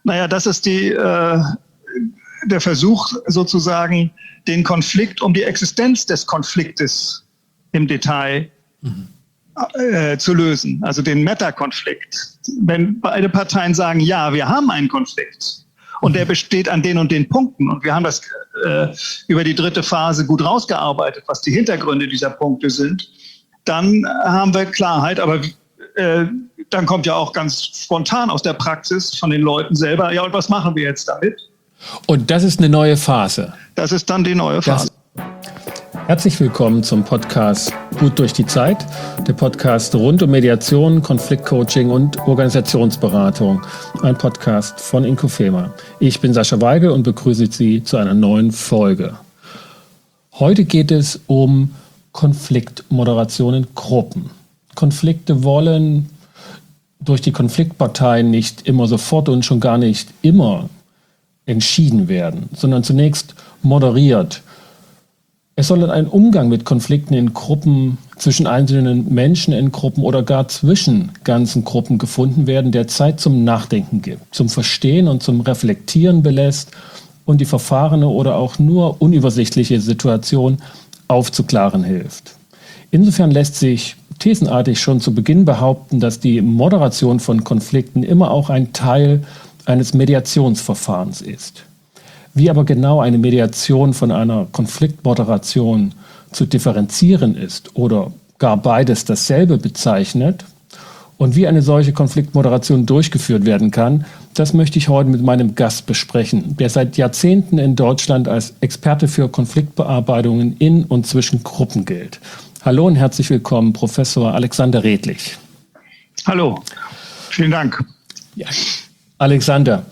Naja, das ist der Versuch sozusagen, den Konflikt um die Existenz des Konfliktes im Detail zu lösen, also den Meta-Konflikt. Wenn beide Parteien sagen, ja, wir haben einen Konflikt und der besteht an den und den Punkten und wir haben das über die dritte Phase gut rausgearbeitet, was die Hintergründe dieser Punkte sind, dann haben wir Klarheit, aber dann kommt ja auch ganz spontan aus der Praxis von den Leuten selber, ja, und was machen wir jetzt damit? Und das ist eine neue Phase. Das ist dann die neue Phase. Herzlich willkommen zum Podcast Gut durch die Zeit, der Podcast rund um Mediation, Konfliktcoaching und Organisationsberatung. Ein Podcast von Inkofema. Ich bin Sascha Weigel und begrüße Sie zu einer neuen Folge. Heute geht es um Konfliktmoderation in Gruppen. Konflikte wollen durch die Konfliktparteien nicht immer sofort und schon gar nicht immer entschieden werden, sondern zunächst moderiert. Es soll ein Umgang mit Konflikten in Gruppen, zwischen einzelnen Menschen in Gruppen oder gar zwischen ganzen Gruppen gefunden werden, der Zeit zum Nachdenken gibt, zum Verstehen und zum Reflektieren belässt und die verfahrene oder auch nur unübersichtliche Situation aufzuklaren hilft. Insofern lässt sich thesenartig schon zu Beginn behaupten, dass die Moderation von Konflikten immer auch ein Teil eines Mediationsverfahrens ist. Wie aber genau eine Mediation von einer Konfliktmoderation zu differenzieren ist oder gar beides dasselbe bezeichnet und wie eine solche Konfliktmoderation durchgeführt werden kann, das möchte ich heute mit meinem Gast besprechen, der seit Jahrzehnten in Deutschland als Experte für Konfliktbearbeitungen in und zwischen Gruppen gilt. Hallo und herzlich willkommen, Professor Alexander Redlich. Hallo, vielen Dank. Ja. Alexander,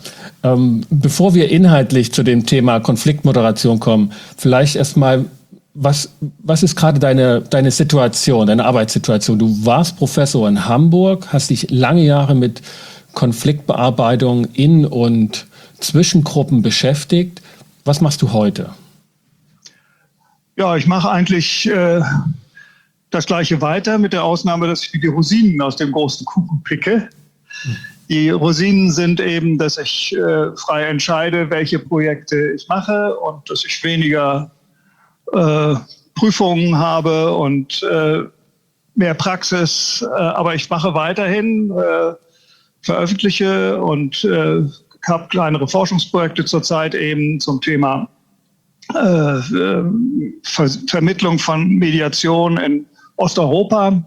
bevor wir inhaltlich zu dem Thema Konfliktmoderation kommen, vielleicht erstmal, was ist gerade deine Situation, deine Arbeitssituation? Du warst Professor in Hamburg, hast dich lange Jahre mit Konfliktbearbeitung in und zwischen Gruppen beschäftigt. Was machst du heute? Ja, ich mache eigentlich das Gleiche weiter, mit der Ausnahme, dass ich die Rosinen aus dem großen Kuchen picke. Die Rosinen sind eben, dass ich frei entscheide, welche Projekte ich mache und dass ich weniger Prüfungen habe und mehr Praxis. Aber ich mache weiterhin, veröffentliche und habe kleinere Forschungsprojekte zurzeit eben zum Thema Vermittlung von Mediation in Osteuropa.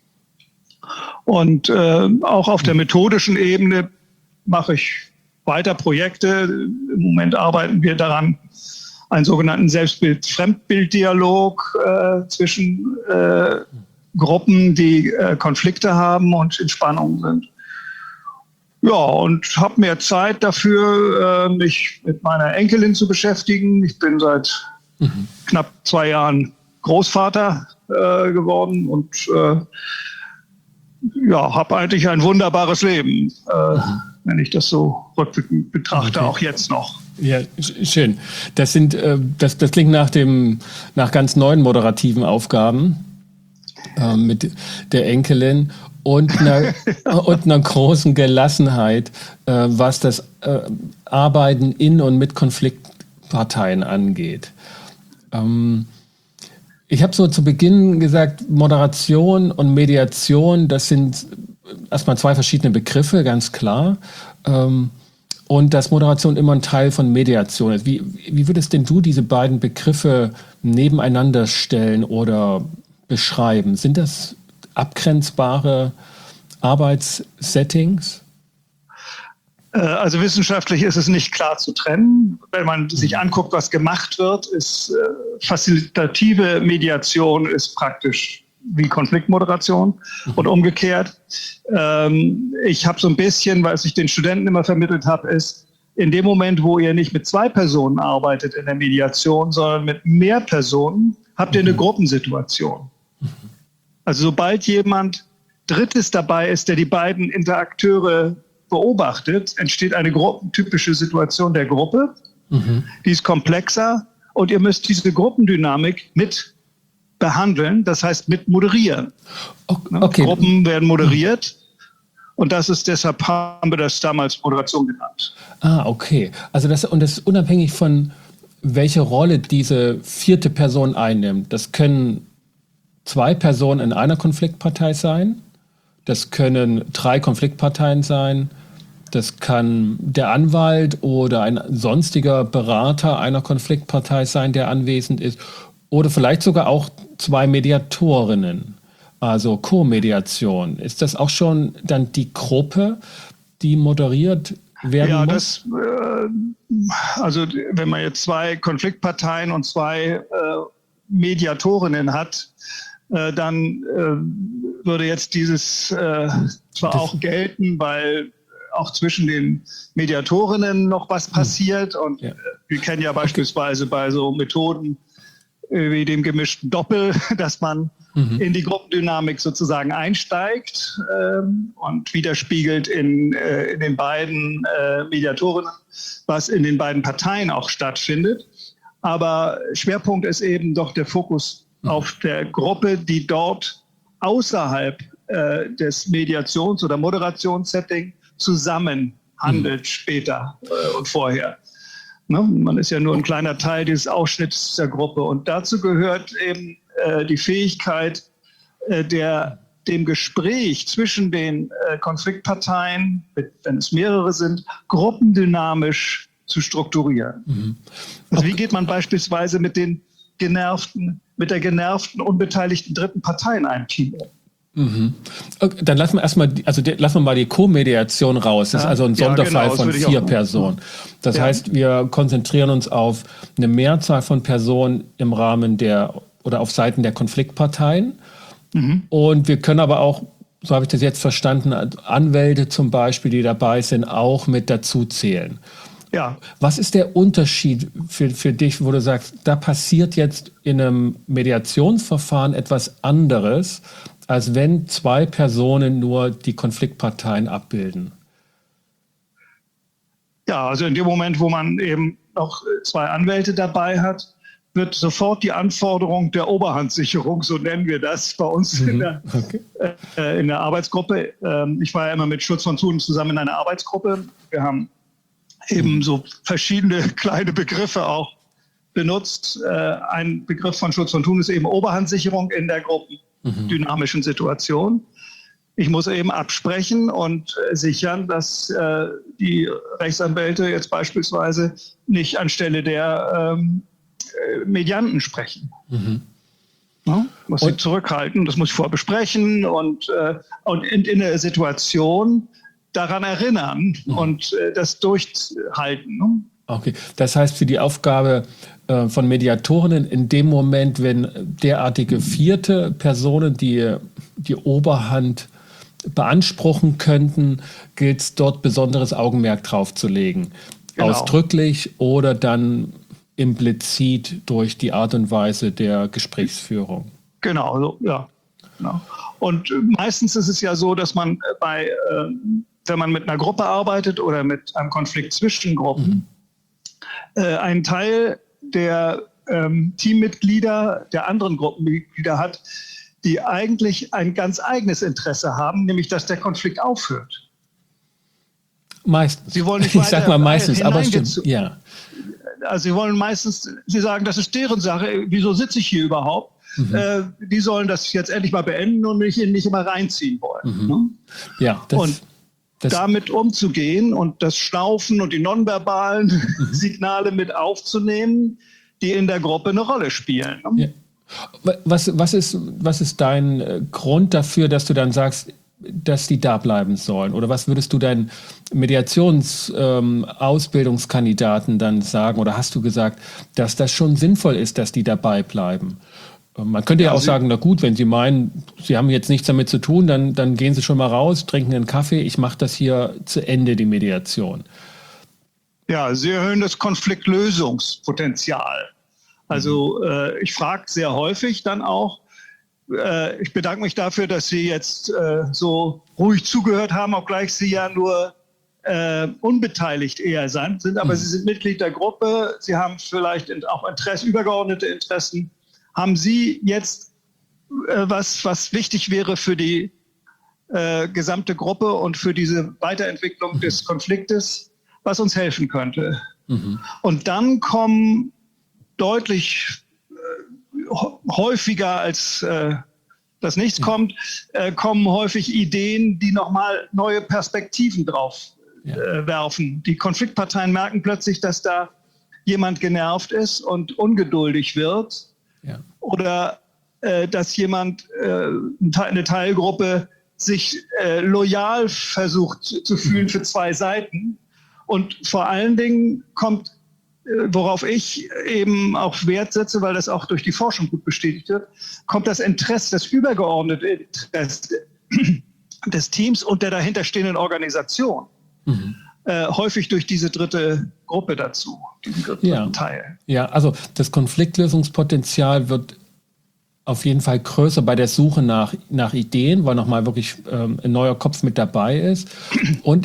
Und auch auf der methodischen Ebene mache ich weiter Projekte. Im Moment arbeiten wir daran, einen sogenannten Selbstbild-Fremdbild-Dialog zwischen Gruppen, die Konflikte haben und in Spannung sind. Ja, und habe mehr Zeit dafür, mich mit meiner Enkelin zu beschäftigen. Ich bin seit knapp 2 Jahren Großvater geworden und ja, habe eigentlich ein wunderbares Leben, wenn ich das so rückblickend betrachte, okay. Auch jetzt noch. Ja, schön. Das klingt nach ganz neuen moderativen Aufgaben mit der Enkelin und einer großen Gelassenheit, was das Arbeiten in und mit Konfliktparteien angeht. Ich habe so zu Beginn gesagt, Moderation und Mediation, das sind erstmal 2 verschiedene Begriffe, ganz klar. Und dass Moderation immer ein Teil von Mediation ist. Wie würdest denn du diese beiden Begriffe nebeneinander stellen oder beschreiben? Sind das abgrenzbare Arbeitssettings? Also wissenschaftlich ist es nicht klar zu trennen. Wenn man sich anguckt, was gemacht wird, ist facilitative Mediation ist praktisch wie Konfliktmoderation und umgekehrt. Ich habe so ein bisschen, was ich den Studenten immer vermittelt habe, ist, in dem Moment, wo ihr nicht mit 2 Personen arbeitet in der Mediation, sondern mit mehr Personen, habt ihr eine Gruppensituation. Also sobald jemand Drittes dabei ist, der die beiden Interakteure beobachtet, entsteht eine typische Situation der Gruppe. Die ist komplexer und ihr müsst diese Gruppendynamik mit behandeln, das heißt mit moderieren. Okay. Gruppen werden moderiert Und deshalb haben wir das damals Moderation genannt. Ah, okay. Also das ist unabhängig von welche Rolle diese vierte Person einnimmt. Das können 2 Personen in einer Konfliktpartei sein. Das können 3 Konfliktparteien sein. Das kann der Anwalt oder ein sonstiger Berater einer Konfliktpartei sein, der anwesend ist. Oder vielleicht sogar auch 2 Mediatorinnen, also Co-Mediation. Ist das auch schon dann die Gruppe, die moderiert werden muss? Also wenn man jetzt 2 Konfliktparteien und 2 Mediatorinnen hat, dann würde jetzt dieses zwar auch gelten, weil auch zwischen den Mediatorinnen noch was passiert. Und wir kennen ja beispielsweise bei so Methoden wie dem gemischten Doppel, dass man in die Gruppendynamik sozusagen einsteigt und widerspiegelt in den beiden Mediatorinnen, was in den beiden Parteien auch stattfindet. Aber Schwerpunkt ist eben doch der Fokus auf der Gruppe, die dort außerhalb des Mediations- oder Moderationssettings zusammen handelt später und vorher. Ne? Man ist ja nur ein kleiner Teil dieses Ausschnitts der Gruppe. Und dazu gehört eben die Fähigkeit, dem Gespräch zwischen den Konfliktparteien, wenn es mehrere sind, gruppendynamisch zu strukturieren. Also wie geht man beispielsweise mit der genervten, unbeteiligten dritten Partei in einem Team um? Okay, dann lassen wir mal die Co-Mediation raus. Das ist also ein Sonderfall von 4 Personen. Das heißt, wir konzentrieren uns auf eine Mehrzahl von Personen im Rahmen oder auf Seiten der Konfliktparteien. Und wir können aber auch, so habe ich das jetzt verstanden, Anwälte zum Beispiel, die dabei sind, auch mit dazu zählen. Ja. Was ist der Unterschied für dich, wo du sagst, da passiert jetzt in einem Mediationsverfahren etwas anderes, als wenn 2 Personen nur die Konfliktparteien abbilden? Ja, also in dem Moment, wo man eben noch 2 Anwälte dabei hat, wird sofort die Anforderung der Oberhandsicherung, so nennen wir das bei uns in der Arbeitsgruppe. Ich war ja immer mit Schutz von Thun zusammen in einer Arbeitsgruppe. Wir haben eben so verschiedene kleine Begriffe auch benutzt. Ein Begriff von Schutz von Thun ist eben Oberhandsicherung in der gruppendynamischen Situation. Ich muss eben absprechen und sichern, dass die Rechtsanwälte jetzt beispielsweise nicht anstelle der Medianten sprechen. Ja, muss sie zurückhalten, das muss ich vorher besprechen und in der Situation daran erinnern und das durchhalten. Ne? Okay, das heißt für die Aufgabe von Mediatorinnen in dem Moment, wenn derartige vierte Personen die Oberhand beanspruchen könnten, gilt es dort besonderes Augenmerk drauf zu legen. Genau. Ausdrücklich oder dann implizit durch die Art und Weise der Gesprächsführung. Genau, so, ja. Genau. Und meistens ist es ja so, dass man wenn man mit einer Gruppe arbeitet oder mit einem Konflikt zwischen Gruppen, einen Teil der Teammitglieder, der anderen Gruppenmitglieder hat, die eigentlich ein ganz eigenes Interesse haben, nämlich dass der Konflikt aufhört. Meistens. Sie wollen nicht ich sag mal meistens, aber stimmt. Ja. Also sie wollen meistens, sie sagen, das ist deren Sache, wieso sitze ich hier überhaupt? Die sollen das jetzt endlich mal beenden und mich nicht immer reinziehen wollen. Ne? Ja, damit umzugehen und das Schnaufen und die nonverbalen Signale mit aufzunehmen, die in der Gruppe eine Rolle spielen. Ne? Ja. Was ist dein Grund dafür, dass du dann sagst, dass die da bleiben sollen? Oder was würdest du deinen Mediations-Ausbildungskandidaten dann sagen? Oder hast du gesagt, dass das schon sinnvoll ist, dass die dabei bleiben? Man könnte ja auch sagen, na gut, wenn Sie meinen, Sie haben jetzt nichts damit zu tun, dann gehen Sie schon mal raus, trinken einen Kaffee, ich mache das hier zu Ende, die Mediation. Ja, Sie erhöhen das Konfliktlösungspotenzial. Also ich frage sehr häufig dann auch, ich bedanke mich dafür, dass Sie jetzt so ruhig zugehört haben, obgleich Sie ja nur unbeteiligt eher sind, aber Sie sind Mitglied der Gruppe, Sie haben vielleicht auch übergeordnete Interessen. Haben Sie jetzt was wichtig wäre für die gesamte Gruppe und für diese Weiterentwicklung des Konfliktes, was uns helfen könnte. Und dann kommen deutlich häufiger als das nichts kommt, kommen häufig Ideen, die nochmal neue Perspektiven drauf werfen. Die Konfliktparteien merken plötzlich, dass da jemand genervt ist und ungeduldig wird. Ja. Oder dass jemand, eine Teilgruppe, sich loyal versucht zu fühlen für zwei Seiten. Und vor allen Dingen kommt, worauf ich eben auch Wert setze, weil das auch durch die Forschung gut bestätigt wird, kommt das Interesse, das übergeordnete Interesse des Teams und der dahinterstehenden Organisation. Häufig durch diese dritte Gruppe dazu, diesen dritten Teil. Ja, also das Konfliktlösungspotenzial wird auf jeden Fall größer bei der Suche nach Ideen, weil nochmal wirklich ein neuer Kopf mit dabei ist. Und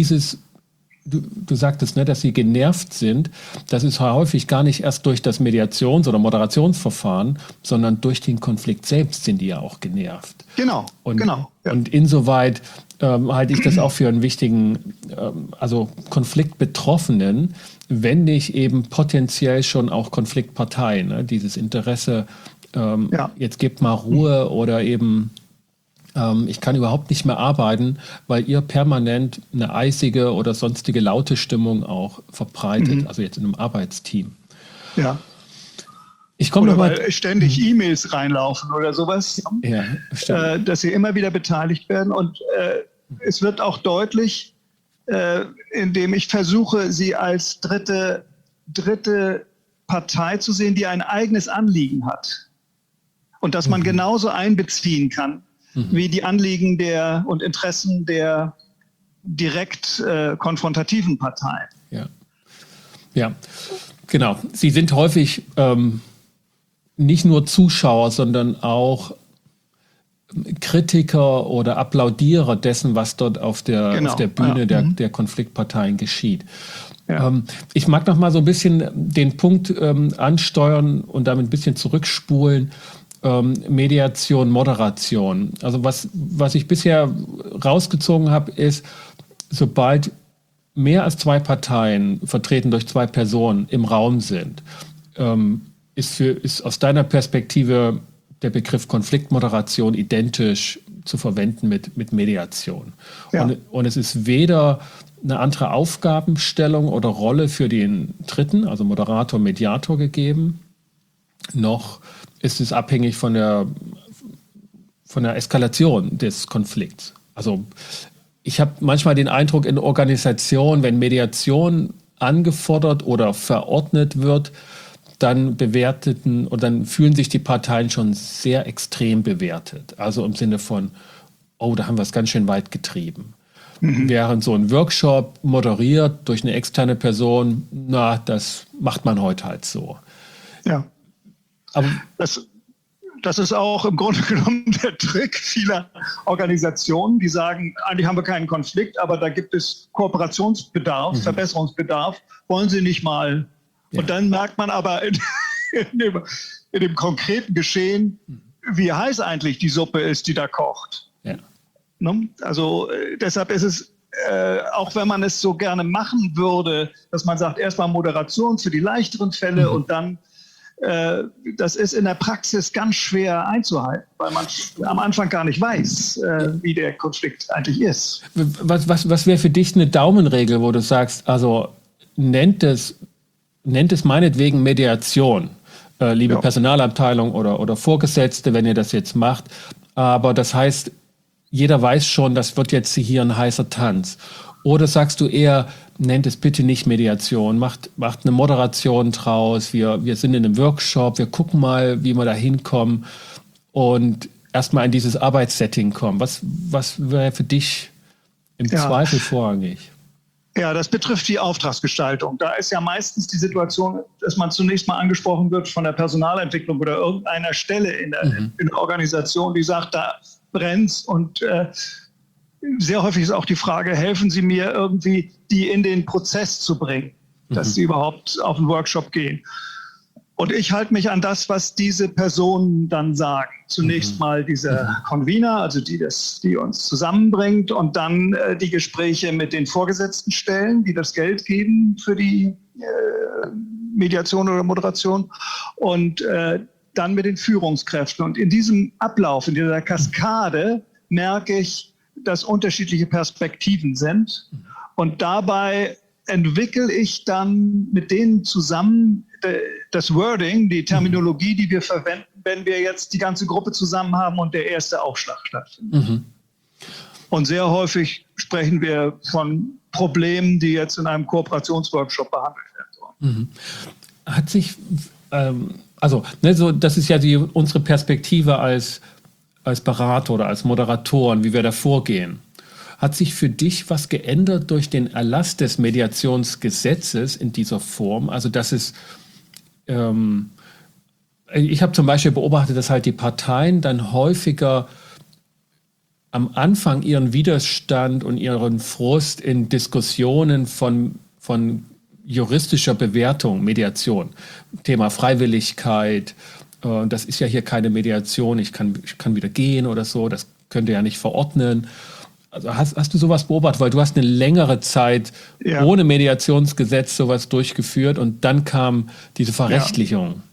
du sagtest, ne, dass sie genervt sind. Das ist häufig gar nicht erst durch das Mediations- oder Moderationsverfahren, sondern durch den Konflikt selbst sind die ja auch genervt. Genau. Ja. Und insoweit halte ich das auch für einen wichtigen, also Konfliktbetroffenen, wenn nicht eben potenziell schon auch Konfliktparteien, ne, dieses Interesse, jetzt gebt mal Ruhe oder eben ich kann überhaupt nicht mehr arbeiten, weil ihr permanent eine eisige oder sonstige laute Stimmung auch verbreitet, also jetzt in einem Arbeitsteam. Ja. Ich komme weil ständig E-Mails reinlaufen oder sowas, dass sie immer wieder beteiligt werden. Und es wird auch deutlich, indem ich versuche, sie als dritte Partei zu sehen, die ein eigenes Anliegen hat. Und dass man genauso einbeziehen kann, wie die Anliegen und Interessen der direkt konfrontativen Parteien. Ja, genau. Sie sind häufig nicht nur Zuschauer, sondern auch Kritiker oder Applaudierer dessen, was dort auf der Bühne der Konfliktparteien geschieht. Ja. Ich mag noch mal so ein bisschen den Punkt ansteuern und damit ein bisschen zurückspulen. Mediation, Moderation. Also was ich bisher rausgezogen habe, ist, sobald mehr als zwei Parteien, vertreten durch zwei Personen, im Raum sind, ist aus deiner Perspektive der Begriff Konfliktmoderation identisch zu verwenden mit Mediation. Ja. Und es ist weder eine andere Aufgabenstellung oder Rolle für den Dritten, also Moderator, Mediator gegeben, noch ist es abhängig von der Eskalation des Konflikts. Also ich habe manchmal den Eindruck in Organisationen, wenn Mediation angefordert oder verordnet wird, dann fühlen sich die Parteien schon sehr extrem bewertet. Also im Sinne von, oh, da haben wir es ganz schön weit getrieben. Während so ein Workshop moderiert durch eine externe Person, das macht man heute halt so. Ja. Aber das ist auch im Grunde genommen der Trick vieler Organisationen, die sagen, eigentlich haben wir keinen Konflikt, aber da gibt es Kooperationsbedarf, Verbesserungsbedarf, wollen Sie nicht mal. Ja. Und dann merkt man aber in dem konkreten Geschehen, wie heiß eigentlich die Suppe ist, die da kocht. Ja. Also deshalb ist es, auch wenn man es so gerne machen würde, dass man sagt, erstmal Moderation für die leichteren Fälle und dann das ist in der Praxis ganz schwer einzuhalten, weil man am Anfang gar nicht weiß, wie der Konflikt eigentlich ist. Was wäre für dich eine Daumenregel, wo du sagst, also nennt es meinetwegen Mediation, liebe Personalabteilung oder Vorgesetzte, wenn ihr das jetzt macht. Aber das heißt, jeder weiß schon, das wird jetzt hier ein heißer Tanz. Oder sagst du eher, nennt es bitte nicht Mediation, macht eine Moderation draus, wir sind in einem Workshop, wir gucken mal, wie wir da hinkommen und erstmal in dieses Arbeitssetting kommen. Was wäre für dich im Zweifel vorrangig? Ja, das betrifft die Auftragsgestaltung. Da ist ja meistens die Situation, dass man zunächst mal angesprochen wird von der Personalentwicklung oder irgendeiner Stelle in der Organisation, die sagt, da brennt's und sehr häufig ist auch die Frage, helfen Sie mir irgendwie, die in den Prozess zu bringen, dass sie überhaupt auf den Workshop gehen. Und ich halte mich an das, was diese Personen dann sagen. Zunächst mal dieser Convener, also die uns zusammenbringt, und dann die Gespräche mit den Vorgesetzten Stellen, die das Geld geben für die Mediation oder Moderation, und dann mit den Führungskräften. Und in diesem Ablauf, in dieser Kaskade, merke ich, dass unterschiedliche Perspektiven sind. Und dabei entwickle ich dann mit denen zusammen das Wording, die Terminologie, die wir verwenden, wenn wir jetzt die ganze Gruppe zusammen haben und der erste Aufschlag stattfindet. Mhm. Und sehr häufig sprechen wir von Problemen, die jetzt in einem Kooperationsworkshop behandelt werden sollen. Mhm. Hat sich, das ist ja unsere Perspektive als Berater oder als Moderatoren, wie wir da vorgehen. Hat sich für dich was geändert durch den Erlass des Mediationsgesetzes in dieser Form? Also, dass es, ich habe zum Beispiel beobachtet, dass halt die Parteien dann häufiger am Anfang ihren Widerstand und ihren Frust in Diskussionen von juristischer Bewertung, Mediation, Thema Freiwilligkeit, das ist ja hier keine Mediation, ich kann wieder gehen oder so, das könnt ihr ja nicht verordnen. Also hast du sowas beobachtet? Weil du hast eine längere Zeit ohne Mediationsgesetz sowas durchgeführt und dann kam diese Verrechtlichung.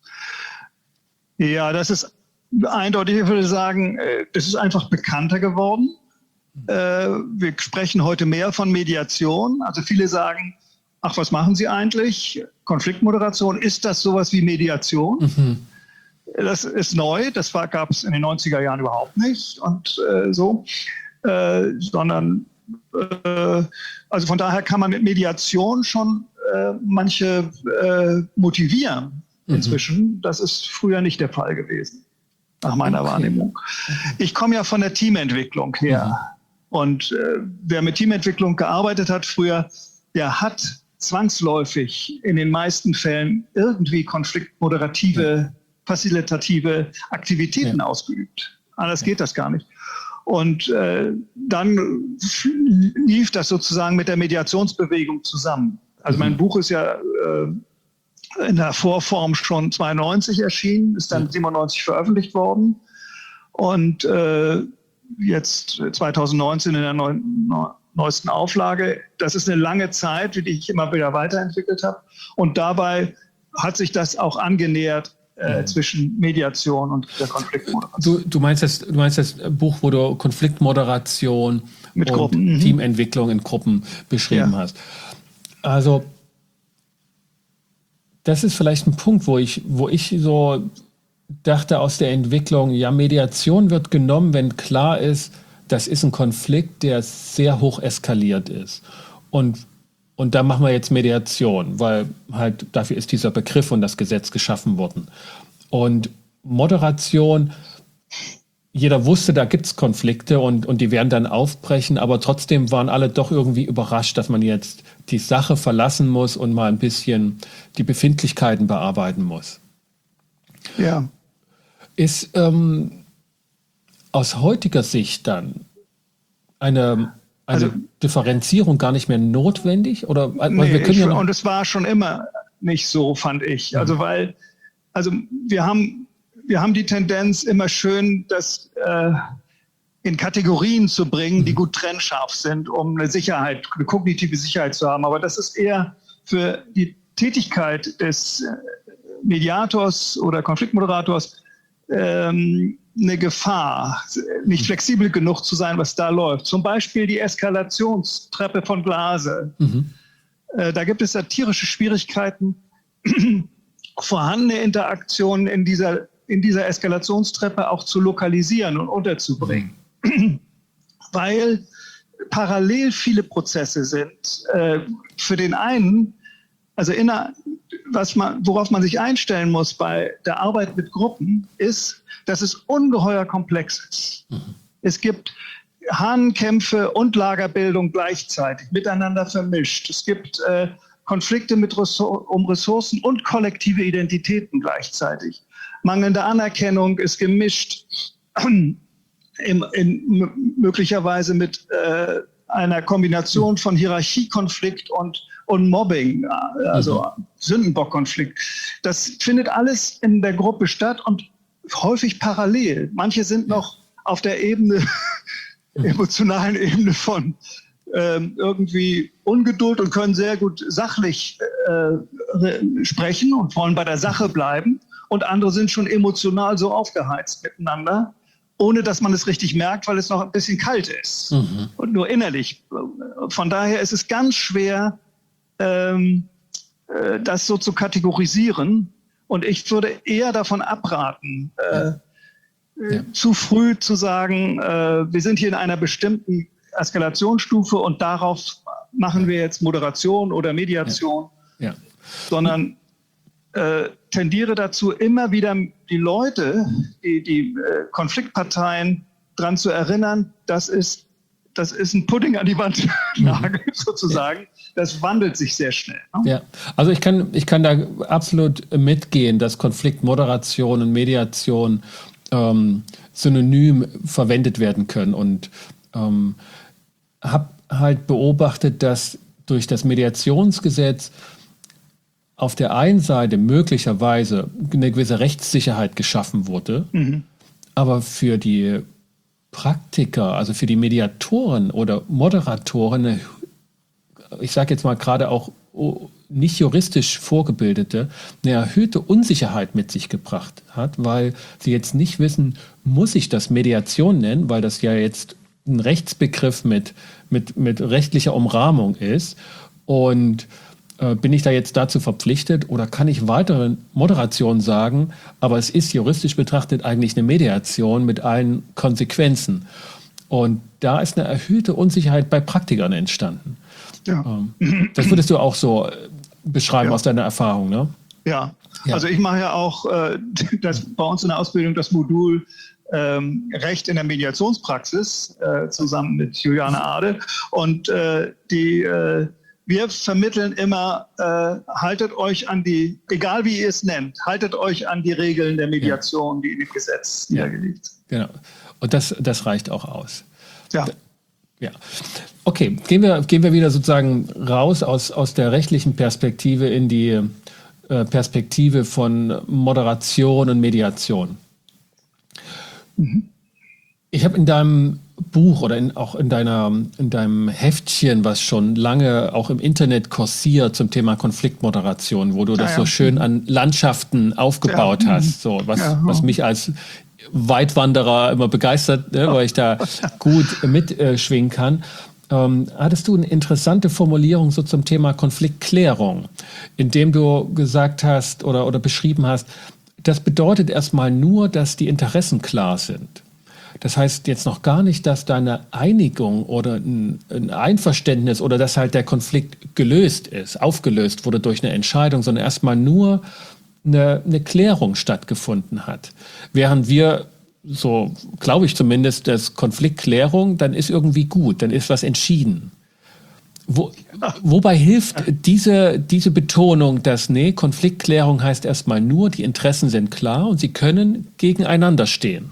Ja, das ist eindeutig. Ich würde sagen, das ist einfach bekannter geworden. Wir sprechen heute mehr von Mediation. Also viele sagen, ach, was machen Sie eigentlich? Konfliktmoderation, ist das sowas wie Mediation? Mhm. Das ist neu, das gab es in den 90er Jahren überhaupt nicht und so. Sondern also von daher kann man mit Mediation schon manche motivieren inzwischen. Das ist früher nicht der Fall gewesen, nach meiner Wahrnehmung. Ich komme ja von der Teamentwicklung her. Und wer mit Teamentwicklung gearbeitet hat früher, der hat zwangsläufig in den meisten Fällen irgendwie konfliktmoderative, facilitative Aktivitäten ausgeübt. Anders geht das gar nicht. Und dann lief das sozusagen mit der Mediationsbewegung zusammen. Also mein Buch ist ja in der Vorform schon 92 erschienen, ist dann 97 veröffentlicht worden. Und jetzt 2019 in der neuesten Auflage. Das ist eine lange Zeit, die ich immer wieder weiterentwickelt habe. Und dabei hat sich das auch angenähert zwischen Mediation und der Konfliktmoderation. Du meinst das Buch, wo du Konfliktmoderation mit Gruppen, und Teamentwicklung in Gruppen beschrieben hast. Also das ist vielleicht ein Punkt, wo ich so dachte aus der Entwicklung, ja, Mediation wird genommen, wenn klar ist, das ist ein Konflikt, der sehr hoch eskaliert ist. Und da machen wir jetzt Mediation, weil halt dafür ist dieser Begriff und das Gesetz geschaffen worden. Und Moderation, jeder wusste, da gibt es Konflikte und die werden dann aufbrechen, aber trotzdem waren alle doch irgendwie überrascht, dass man jetzt die Sache verlassen muss und mal ein bisschen die Befindlichkeiten bearbeiten muss. Ja. Ist aus heutiger Sicht dann eine Differenzierung gar nicht mehr notwendig? Oder, nee, und es war schon immer nicht so, fand ich. Also wir haben die Tendenz, immer schön das in Kategorien zu bringen, die gut trennscharf sind, um eine kognitive Sicherheit zu haben. Aber das ist eher für die Tätigkeit des Mediators oder Konfliktmoderators eine Gefahr, nicht flexibel genug zu sein, was da läuft. Zum Beispiel die Eskalationstreppe von Glase. Da gibt es satirische Schwierigkeiten, vorhandene Interaktionen in dieser Eskalationstreppe auch zu lokalisieren und unterzubringen. Weil parallel viele Prozesse sind. Für den einen, also worauf man sich einstellen muss bei der Arbeit mit Gruppen, ist, dass es ungeheuer komplex ist. Es gibt Hahnenkämpfe und Lagerbildung gleichzeitig, miteinander vermischt. Es gibt Konflikte um Ressourcen und kollektive Identitäten gleichzeitig. Mangelnde Anerkennung ist gemischt, möglicherweise mit einer Kombination von Hierarchiekonflikt und und Mobbing, also Sündenbockkonflikt. Das findet alles in der Gruppe statt und häufig parallel. Manche sind noch auf der Ebene, emotionalen Ebene von irgendwie Ungeduld und können sehr gut sachlich sprechen und wollen bei der Sache bleiben. Und andere sind schon emotional so aufgeheizt miteinander, ohne dass man es richtig merkt, weil es noch ein bisschen kalt ist. Und nur innerlich. Von daher ist es ganz schwer, das so zu kategorisieren. Und ich würde eher davon abraten, zu früh zu sagen, wir sind hier in einer bestimmten Eskalationsstufe und darauf machen wir jetzt Moderation oder Mediation, sondern tendiere dazu, immer wieder die Leute, die Konfliktparteien daran zu erinnern, das ist ein Pudding an die Wand nageln, sozusagen. Das wandelt sich sehr schnell. Ne? Ja, also ich kann da absolut mitgehen, dass Konfliktmoderation und Mediation synonym verwendet werden können. Und habe halt beobachtet, dass durch das Mediationsgesetz auf der einen Seite möglicherweise eine gewisse Rechtssicherheit geschaffen wurde, aber für die Praktiker, also für die Mediatoren oder Moderatoren, ich sage jetzt mal gerade auch nicht juristisch Vorgebildete, eine erhöhte Unsicherheit mit sich gebracht hat, weil sie jetzt nicht wissen, muss ich das Mediation nennen, weil das ja jetzt ein Rechtsbegriff mit rechtlicher Umrahmung ist, und bin ich da jetzt dazu verpflichtet oder kann ich weitere Moderation sagen, aber es ist juristisch betrachtet eigentlich eine Mediation mit allen Konsequenzen. Und da ist eine erhöhte Unsicherheit bei Praktikern entstanden. Ja. Das würdest du auch so beschreiben aus deiner Erfahrung, ne? Ja, also ich mache ja auch bei uns in der Ausbildung das Modul Recht in der Mediationspraxis zusammen mit Juliane Ade. Und wir vermitteln immer, haltet euch an die, egal wie ihr es nennt, haltet euch an die Regeln der Mediation, die in dem Gesetz niedergelegt sind. Genau. Und das reicht auch aus. Ja. Ja. Okay, gehen wir wieder sozusagen raus aus der rechtlichen Perspektive in die Perspektive von Moderation und Mediation. Ich habe in deinem Buch oder auch in deinem Heftchen, was schon lange auch im Internet kursiert zum Thema Konfliktmoderation, wo du das so schön an Landschaften aufgebaut hast, so was mich als Weitwanderer immer begeistert, ne, weil ich da gut mitschwingen kann. Hattest du eine interessante Formulierung so zum Thema Konfliktklärung, indem du gesagt hast oder beschrieben hast, das bedeutet erstmal nur, dass die Interessen klar sind. Das heißt jetzt noch gar nicht, dass da eine Einigung oder ein Einverständnis oder dass halt der Konflikt aufgelöst wurde durch eine Entscheidung, sondern erstmal nur eine Klärung stattgefunden hat. Während wir, so glaube ich zumindest, dass Konfliktklärung, dann ist irgendwie gut, dann ist was entschieden. Wobei hilft diese Betonung, dass Konfliktklärung heißt erstmal nur, die Interessen sind klar und sie können gegeneinander stehen?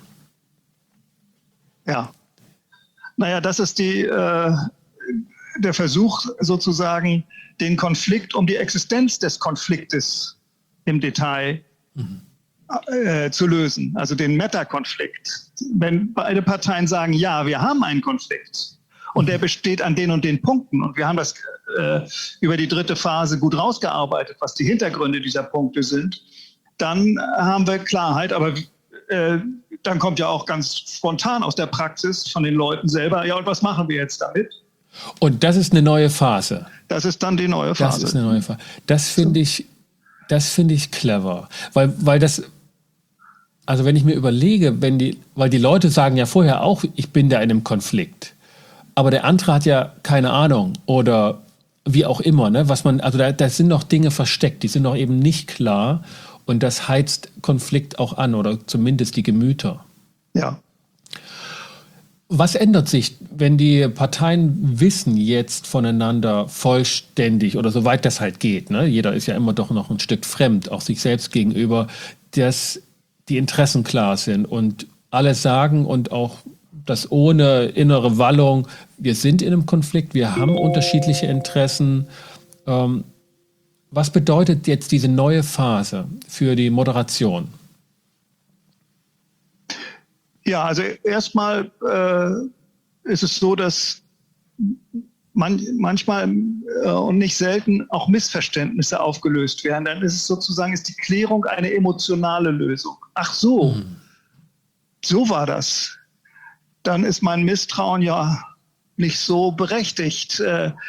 Ja, naja, das ist der Versuch sozusagen, den Konflikt um die Existenz des Konfliktes im Detail zu lösen, also den Meta-Konflikt. Wenn beide Parteien sagen, ja, wir haben einen Konflikt und der besteht an den und den Punkten und wir haben das über die dritte Phase gut rausgearbeitet, was die Hintergründe dieser Punkte sind, dann haben wir Klarheit, aber dann kommt ja auch ganz spontan aus der Praxis von den Leuten selber, ja, und was machen wir jetzt damit? Und das ist eine neue Phase. Das ist dann die neue Phase. Das ist eine neue Phase. Das finde ich clever, weil das, also wenn ich mir überlege, weil die Leute sagen ja vorher auch, ich bin da in einem Konflikt, aber der andere hat ja keine Ahnung oder wie auch immer, ne, also da sind noch Dinge versteckt, die sind noch eben nicht klar. Und das heizt Konflikt auch an oder zumindest die Gemüter. Ja. Was ändert sich, wenn die Parteien wissen jetzt voneinander vollständig oder soweit das halt geht, ne? Jeder ist ja immer doch noch ein Stück fremd, auch sich selbst gegenüber, dass die Interessen klar sind und alle sagen und auch das ohne innere Wallung, wir sind in einem Konflikt, wir haben unterschiedliche Interessen. Was bedeutet jetzt diese neue Phase für die Moderation? Ja, also erstmal ist es so, dass manchmal und nicht selten auch Missverständnisse aufgelöst werden. Dann ist es sozusagen, ist die Klärung eine emotionale Lösung. Ach so, so war das. Dann ist mein Misstrauen ja nicht so berechtigt.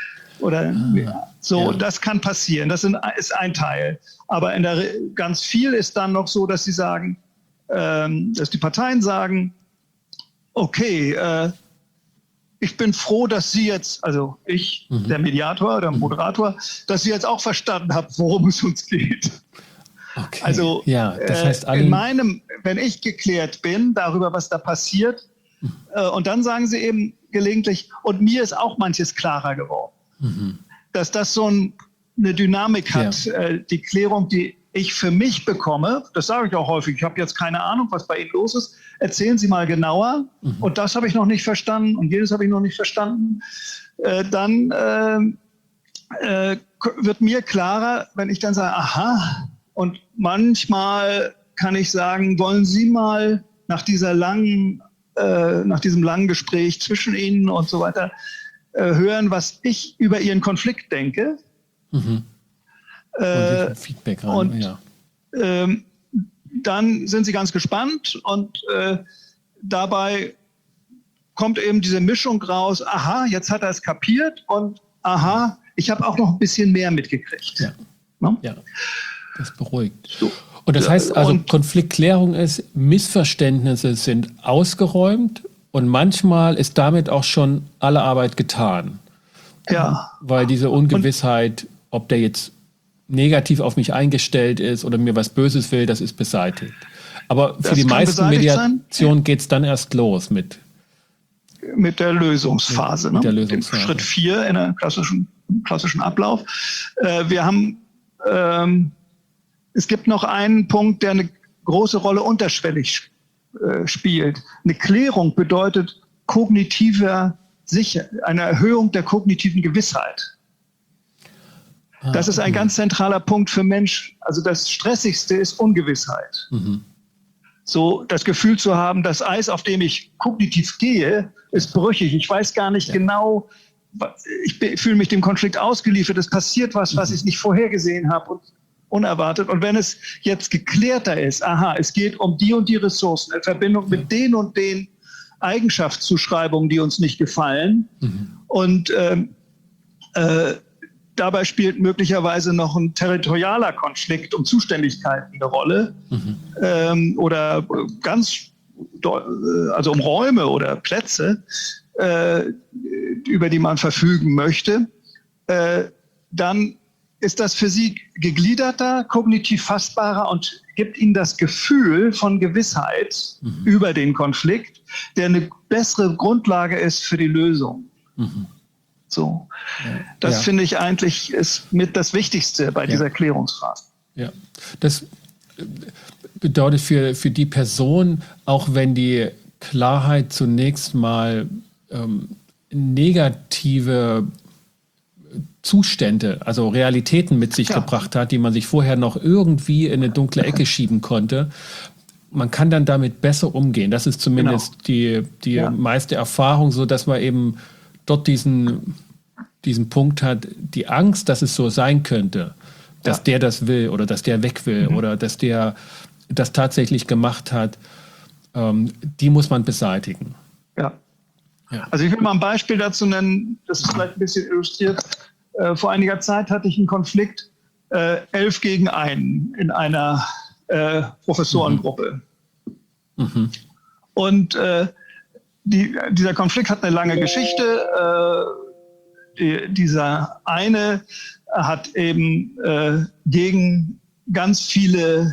Das kann passieren. Das ist ein Teil. Aber ganz viel ist dann noch so, dass sie sagen, dass die Parteien sagen, okay, ich bin froh, dass Sie jetzt, also ich, der Mediator, der Moderator, dass Sie jetzt auch verstanden haben, worum es uns geht. Okay. Also ja, das heißt, wenn ich geklärt bin darüber, was da passiert, und dann sagen sie eben gelegentlich, und mir ist auch manches klarer geworden, dass das so eine Dynamik hat, die Klärung, die ich für mich bekomme, das sage ich auch häufig, ich habe jetzt keine Ahnung, was bei Ihnen los ist, erzählen Sie mal genauer und das habe ich noch nicht verstanden und jedes habe ich noch nicht verstanden, dann wird mir klarer, wenn ich dann sage, aha, und manchmal kann ich sagen, wollen Sie mal nach diesem langen Gespräch zwischen Ihnen und so weiter hören, was ich über Ihren Konflikt denke. Feedback rein, dann sind sie ganz gespannt und dabei kommt eben diese Mischung raus, aha, jetzt hat er es kapiert und aha, ich habe auch noch ein bisschen mehr mitgekriegt. Ja, no? Ja. Das beruhigt. So. Und das heißt also, Konfliktklärung ist, Missverständnisse sind ausgeräumt und manchmal ist damit auch schon alle Arbeit getan. Ja. Weil diese Ungewissheit, ob der jetzt negativ auf mich eingestellt ist oder mir was Böses will, das ist beseitigt. Aber für die meisten Mediationen geht es dann erst los mit der Lösungsphase. Mit der Lösungsphase. Schritt 4 in einem klassischen Ablauf. Wir haben, es gibt noch einen Punkt, der eine große Rolle unterschwellig spielt. Eine Klärung bedeutet eine Erhöhung der kognitiven Gewissheit. Das ist ein ganz zentraler Punkt für Menschen. Also das Stressigste ist Ungewissheit. So das Gefühl zu haben, das Eis, auf dem ich kognitiv gehe, ist brüchig. Ich weiß gar nicht genau, ich fühle mich dem Konflikt ausgeliefert. Es passiert was ich nicht vorhergesehen habe und unerwartet. Und wenn es jetzt geklärter ist, aha, es geht um die und die Ressourcen in Verbindung mit den und den Eigenschaftszuschreibungen, die uns nicht gefallen. Und dabei spielt möglicherweise noch ein territorialer Konflikt um Zuständigkeiten eine Rolle oder also um Räume oder Plätze, über die man verfügen möchte, dann ist das für Sie gegliederter, kognitiv fassbarer und gibt Ihnen das Gefühl von Gewissheit über den Konflikt, der eine bessere Grundlage ist für die Lösung. So. Das finde ich eigentlich ist mit das Wichtigste bei dieser Klärungsphase. Ja, das bedeutet für die Person, auch wenn die Klarheit zunächst mal negative Zustände, also Realitäten mit sich gebracht hat, die man sich vorher noch irgendwie in eine dunkle Ecke schieben konnte. Man kann dann damit besser umgehen. Das ist zumindest die meiste Erfahrung, so dass man eben dort diesen Punkt hat, die Angst, dass es so sein könnte, dass der das will oder dass der weg will oder dass der das tatsächlich gemacht hat, die muss man beseitigen. Ja. Also ich will mal ein Beispiel dazu nennen, das ist vielleicht ein bisschen illustriert. Vor einiger Zeit hatte ich einen Konflikt 11 gegen 1 in einer Professorengruppe. Und dieser Konflikt hat eine lange Geschichte. Dieser eine hat eben gegen ganz viele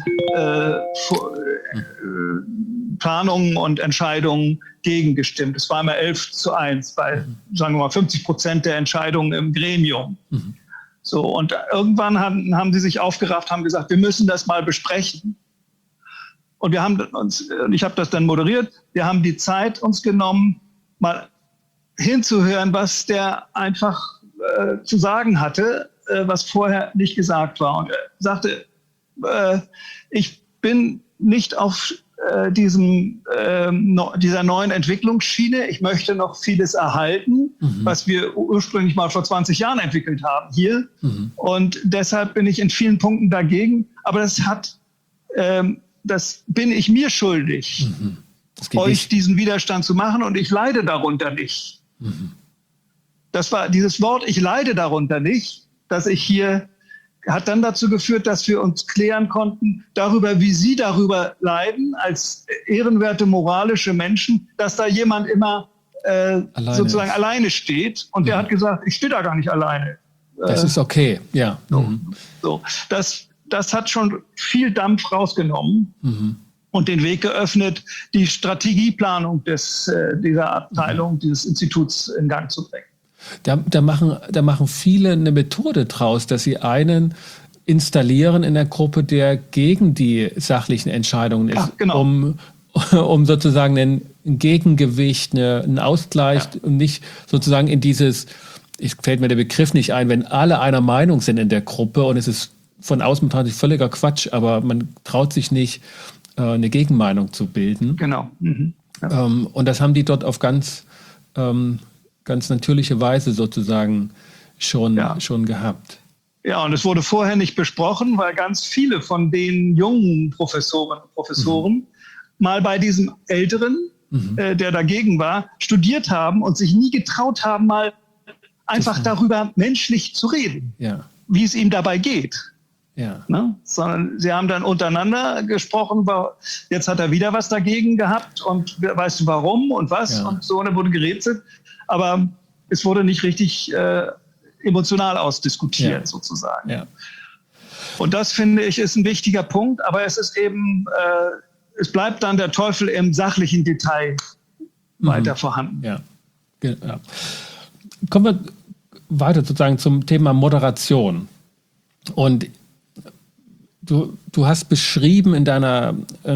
Planungen und Entscheidungen gegengestimmt. Es war immer 11:1 bei, sagen wir mal, 50% der Entscheidungen im Gremium. So, und irgendwann haben sie sich aufgerafft, haben gesagt, wir müssen das mal besprechen. Und ich habe das dann moderiert, wir haben die Zeit uns genommen, mal hinzuhören, was der einfach zu sagen hatte, was vorher nicht gesagt war. Und er sagte, ich bin nicht auf dieser neuen Entwicklungsschiene. Ich möchte noch vieles erhalten, was wir ursprünglich mal vor 20 Jahren entwickelt haben hier. Und deshalb bin ich in vielen Punkten dagegen. Aber das bin ich mir schuldig, euch diesen Widerstand zu machen. Und ich leide darunter nicht. Das war dieses Wort, ich leide darunter nicht, dass ich hier, hat dann dazu geführt, dass wir uns klären konnten darüber, wie Sie darüber leiden, als ehrenwerte moralische Menschen, dass da jemand immer sozusagen alleine steht. Und der hat gesagt, ich stehe da gar nicht alleine. Das ist okay, ja. So, das hat schon viel Dampf rausgenommen und den Weg geöffnet, die Strategieplanung dieser Abteilung, dieses Instituts in Gang zu bringen. Da machen viele eine Methode draus, dass sie einen installieren in der Gruppe, der gegen die sachlichen Entscheidungen ist, um sozusagen ein Gegengewicht, einen Ausgleich und nicht sozusagen in dieses, fällt mir der Begriff nicht ein, wenn alle einer Meinung sind in der Gruppe und es ist von außen betrachtet völliger Quatsch, aber man traut sich nicht, eine Gegenmeinung zu bilden. Genau. Und das haben die dort auf ganz natürliche Weise sozusagen schon gehabt. Ja, und es wurde vorher nicht besprochen, weil ganz viele von den jungen Professoren mal bei diesem Älteren, der dagegen war, studiert haben und sich nie getraut haben, mal einfach darüber menschlich zu reden, wie es ihm dabei geht. Ja. Ne? Sondern sie haben dann untereinander gesprochen, jetzt hat er wieder was dagegen gehabt und weißt du warum und was und so, und dann wurde gerätselt. Aber es wurde nicht richtig emotional ausdiskutiert, sozusagen. Ja. Und das, finde ich, ist ein wichtiger Punkt. Aber es ist eben, es bleibt dann der Teufel im sachlichen Detail weiter vorhanden. Ja. Kommen wir weiter sozusagen zum Thema Moderation. Und du hast beschrieben in deiner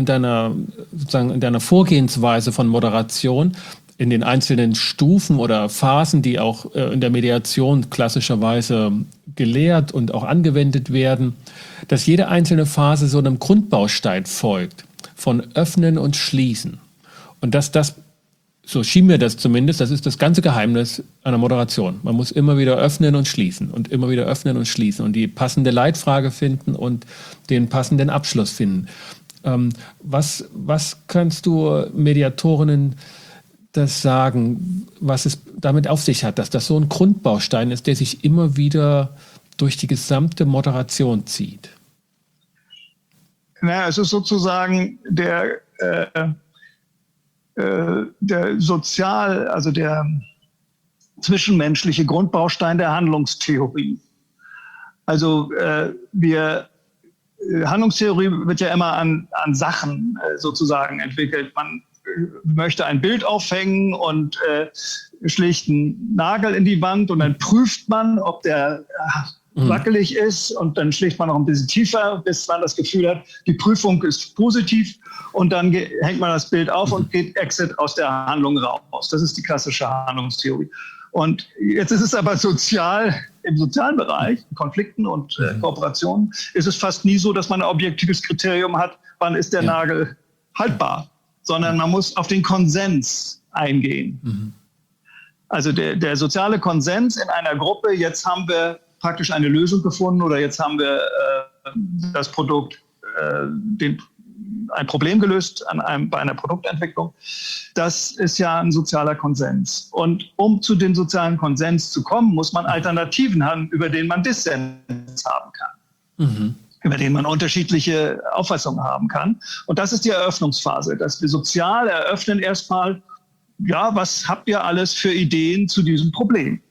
Vorgehensweise von Moderation, in den einzelnen Stufen oder Phasen, die auch in der Mediation klassischerweise gelehrt und auch angewendet werden, dass jede einzelne Phase so einem Grundbaustein folgt, von Öffnen und Schließen. Und dass das, so schien mir das zumindest, das ist das ganze Geheimnis einer Moderation. Man muss immer wieder öffnen und schließen und immer wieder öffnen und schließen und die passende Leitfrage finden und den passenden Abschluss finden. Was kannst du Mediatorinnen das sagen, was es damit auf sich hat, dass das so ein Grundbaustein ist, der sich immer wieder durch die gesamte Moderation zieht? Naja, es ist sozusagen der zwischenmenschliche Grundbaustein der Handlungstheorie. Also Handlungstheorie wird ja immer an Sachen sozusagen entwickelt. Man möchte ein Bild aufhängen und schlägt einen Nagel in die Wand und dann prüft man, ob der wackelig ist, und dann schlägt man noch ein bisschen tiefer, bis man das Gefühl hat, die Prüfung ist positiv, und dann hängt man das Bild auf und geht Exit aus der Handlung raus. Das ist die klassische Handlungstheorie. Und jetzt ist es aber im sozialen Bereich, Konflikten und Kooperationen, ist es fast nie so, dass man ein objektives Kriterium hat, wann ist der Nagel haltbar, sondern man muss auf den Konsens eingehen. Also der soziale Konsens in einer Gruppe, jetzt haben wir praktisch eine Lösung gefunden oder jetzt haben wir das Produkt, ein Problem gelöst bei einer Produktentwicklung. Das ist ja ein sozialer Konsens. Und um zu dem sozialen Konsens zu kommen, muss man Alternativen haben, über denen man Dissens haben kann. Über denen man unterschiedliche Auffassungen haben kann. Und das ist die Eröffnungsphase, dass wir sozial eröffnen erstmal, was habt ihr alles für Ideen zu diesem Problem?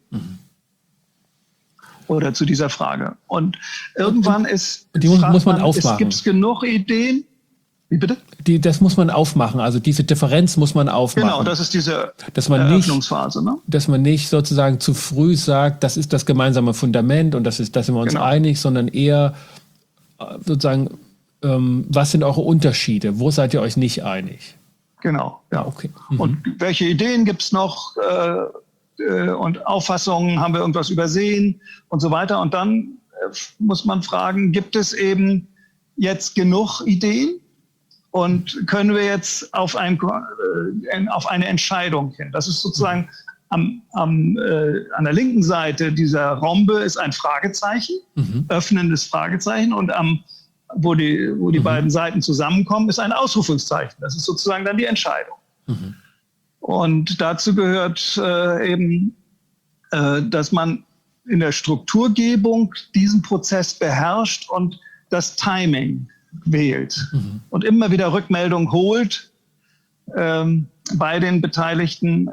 Oder zu dieser Frage. Und irgendwann muss man aufmachen. Gibt es genug Ideen? Wie bitte? Das muss man aufmachen, also diese Differenz muss man aufmachen. Genau, das ist diese Eröffnungsphase. Dass man nicht sozusagen zu früh sagt, das ist das gemeinsame Fundament und da sind wir uns einig, sondern eher sozusagen, was sind eure Unterschiede? Wo seid ihr euch nicht einig? Genau, ja. Okay. Und welche Ideen gibt es noch und Auffassungen, haben wir irgendwas übersehen und so weiter. Und dann muss man fragen, gibt es eben jetzt genug Ideen und können wir jetzt auf eine Entscheidung hin? Das ist sozusagen an der linken Seite dieser Rhombe ist ein Fragezeichen, öffnendes Fragezeichen, und wo die beiden Seiten zusammenkommen, ist ein Ausrufungszeichen. Das ist sozusagen dann die Entscheidung. Und dazu gehört eben, dass man in der Strukturgebung diesen Prozess beherrscht und das Timing wählt und immer wieder Rückmeldung holt bei den Beteiligten,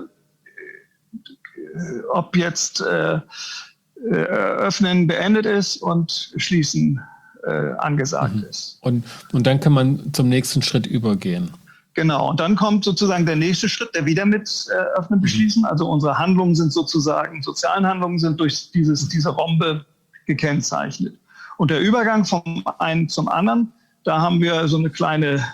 ob jetzt Öffnen beendet ist und Schließen angesagt ist. Und dann kann man zum nächsten Schritt übergehen. Genau, und dann kommt sozusagen der nächste Schritt, der wieder mit Öffnen beschließen. Also unsere Handlungen sind sozusagen, sozialen Handlungen sind durch diese Rhombe gekennzeichnet. Und der Übergang vom einen zum anderen, da haben wir so eine kleines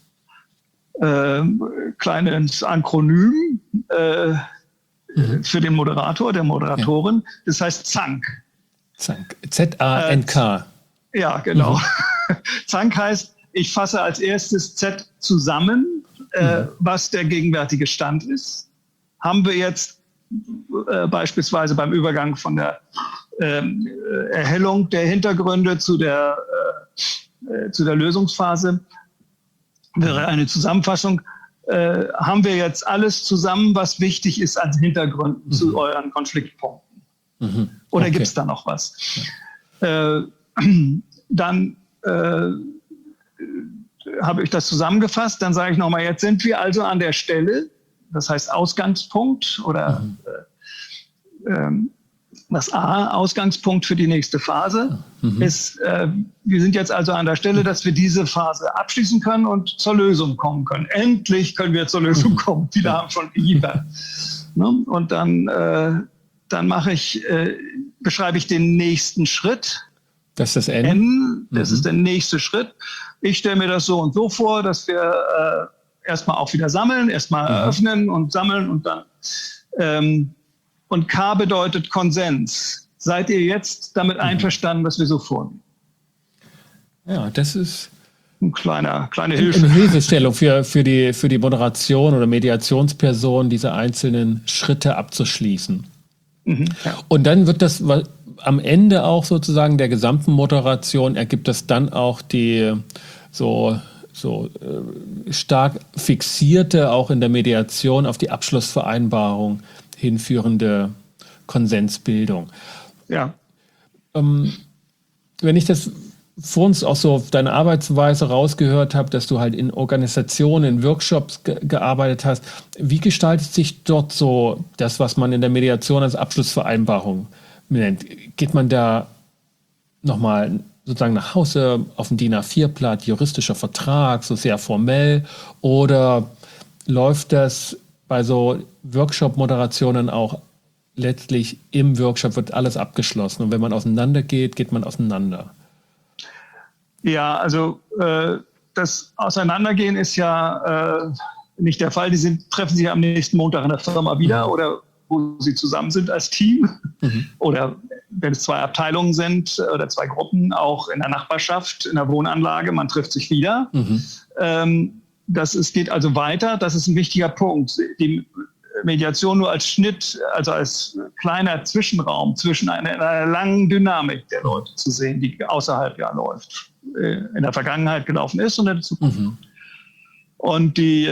Akronym für den Moderator, der Moderatorin. Das heißt ZANK. ZANK. Z-A-N-K. Ja, genau. ZANK heißt, ich fasse als erstes Z zusammen, was der gegenwärtige Stand ist. Haben wir jetzt beispielsweise beim Übergang von der Erhellung der Hintergründe zu der Lösungsphase, wäre eine Zusammenfassung, haben wir jetzt alles zusammen, was wichtig ist als Hintergründen zu euren Konfliktpunkten? Oder okay. Gibt es da noch was? Dann habe ich das zusammengefasst, dann sage ich nochmal, jetzt sind wir also an der Stelle, das heißt Ausgangspunkt oder das A, Ausgangspunkt für die nächste Phase, ist, wir sind jetzt also an der Stelle, dass wir diese Phase abschließen können und zur Lösung kommen können. Endlich können wir zur Lösung kommen. Viele haben schon gehiebert. Ne? Und dann beschreibe ich den nächsten Schritt. Das ist das N. N, das ist der nächste Schritt. Ich stelle mir das so und so vor, dass wir erstmal auch wieder sammeln, erstmal eröffnen und sammeln und dann und K bedeutet Konsens. Seid ihr jetzt damit einverstanden, was wir so vornehmen? Ja, das ist eine kleine Hilfe. Eine Hilfestellung für die Moderation oder Mediationsperson, diese einzelnen Schritte abzuschließen. Ja. Und dann wird das am Ende auch sozusagen der gesamten Moderation ergibt das dann auch die so stark fixierte, auch in der Mediation auf die Abschlussvereinbarung hinführende Konsensbildung. Ja. Wenn ich das vor uns auch so auf deine Arbeitsweise rausgehört habe, dass du halt in Organisationen, in Workshops gearbeitet hast, wie gestaltet sich dort so das, was man in der Mediation als Abschlussvereinbarung nennt? Geht man da nochmal sozusagen nach Hause auf ein DIN A4-Blatt, juristischer Vertrag, so sehr formell, oder läuft das bei so Workshop-Moderationen auch letztlich im Workshop wird alles abgeschlossen und wenn man auseinander geht, geht man auseinander? Ja, also das Auseinandergehen ist ja nicht der Fall. Die treffen sich am nächsten Montag in der Firma wieder oder wo sie zusammen sind als Team oder wenn es 2 Abteilungen sind oder 2 Gruppen, auch in der Nachbarschaft, in der Wohnanlage, man trifft sich wieder. Geht also weiter. Das ist ein wichtiger Punkt. Die Mediation nur als Schnitt, also als kleiner Zwischenraum zwischen einer langen Dynamik der Leute zu sehen, die außerhalb ja läuft, in der Vergangenheit gelaufen ist und in der Zukunft. Und die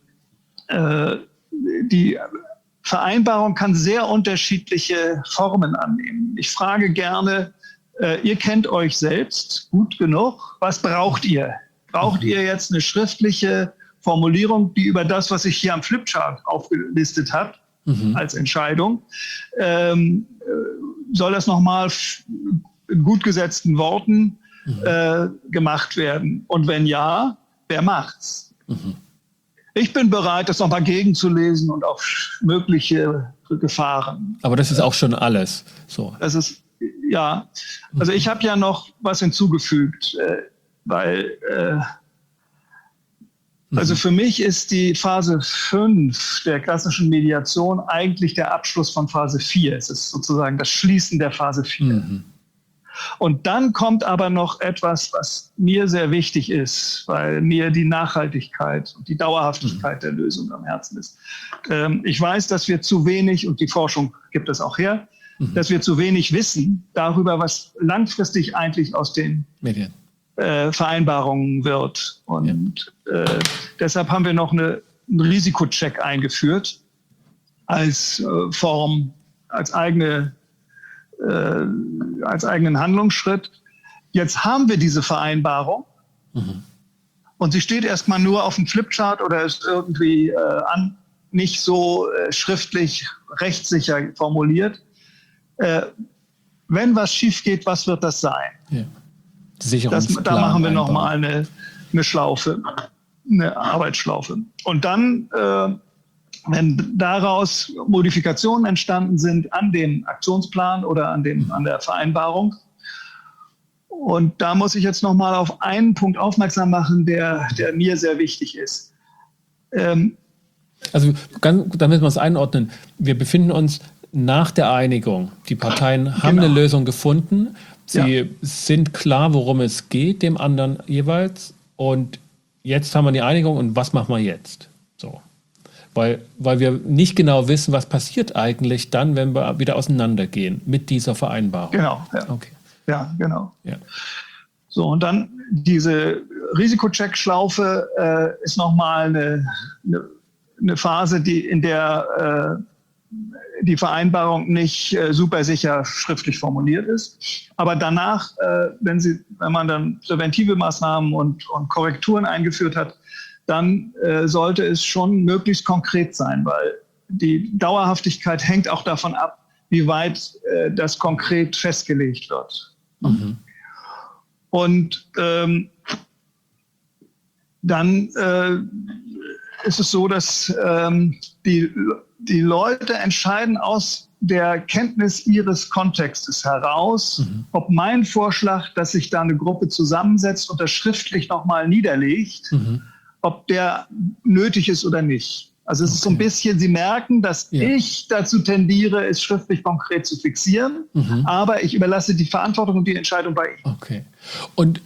Vereinbarung kann sehr unterschiedliche Formen annehmen. Ich frage gerne, ihr kennt euch selbst gut genug. Was braucht ihr? Braucht ihr jetzt eine schriftliche Formulierung, die über das, was sich hier am Flipchart aufgelistet hat, als Entscheidung, soll das nochmal in gut gesetzten Worten gemacht werden? Und wenn ja, wer macht's? Ich bin bereit, das nochmal gegenzulesen und auf mögliche Gefahren. Aber das ist auch schon alles. So. Das ist, ja, also ich habe ja noch was hinzugefügt, weil Also für mich ist die Phase 5 der klassischen Mediation eigentlich der Abschluss von Phase 4. Es ist sozusagen das Schließen der Phase 4. Und dann kommt aber noch etwas, was mir sehr wichtig ist, weil mir die Nachhaltigkeit und die Dauerhaftigkeit der Lösung am Herzen ist. Ich weiß, dass wir zu wenig, und die Forschung gibt es auch her, dass wir zu wenig wissen darüber, was langfristig eigentlich aus den Medien Vereinbarungen wird. Und deshalb haben wir noch einen Risikocheck eingeführt als Form, als eigenen Handlungsschritt. Jetzt haben wir diese Vereinbarung und sie steht erstmal nur auf dem Flipchart oder ist irgendwie nicht so schriftlich rechtssicher formuliert. Wenn was schief geht, was wird das sein? Ja. Da machen wir nochmal eine Schlaufe, eine Arbeitsschlaufe. Und dann, wenn daraus Modifikationen entstanden sind an dem Aktionsplan oder an der Vereinbarung, und da muss ich jetzt nochmal auf einen Punkt aufmerksam machen, der mir sehr wichtig ist. Also damit wir es einordnen, wir befinden uns nach der Einigung. Die Parteien haben eine Lösung gefunden. Sie sind klar, worum es geht, dem anderen jeweils. Und jetzt haben wir die Einigung und was machen wir jetzt? So. Weil wir nicht genau wissen, was passiert eigentlich dann, wenn wir wieder auseinandergehen mit dieser Vereinbarung. Genau, ja. Okay. Ja, genau. Ja. So, und dann diese Risikocheck-Schlaufe ist nochmal eine Phase, in der die Vereinbarung nicht super sicher schriftlich formuliert ist. Aber danach, wenn man dann präventive Maßnahmen und Korrekturen eingeführt hat, dann sollte es schon möglichst konkret sein, weil die Dauerhaftigkeit hängt auch davon ab, wie weit das konkret festgelegt wird. Und dann ist es so, dass die Leute entscheiden aus der Kenntnis ihres Kontextes heraus, ob mein Vorschlag, dass sich da eine Gruppe zusammensetzt und das schriftlich nochmal niederlegt, ob der nötig ist oder nicht. Also es ist so ein bisschen, Sie merken, dass ich dazu tendiere, es schriftlich konkret zu fixieren, aber ich überlasse die Verantwortung und die Entscheidung bei Ihnen. Okay. Und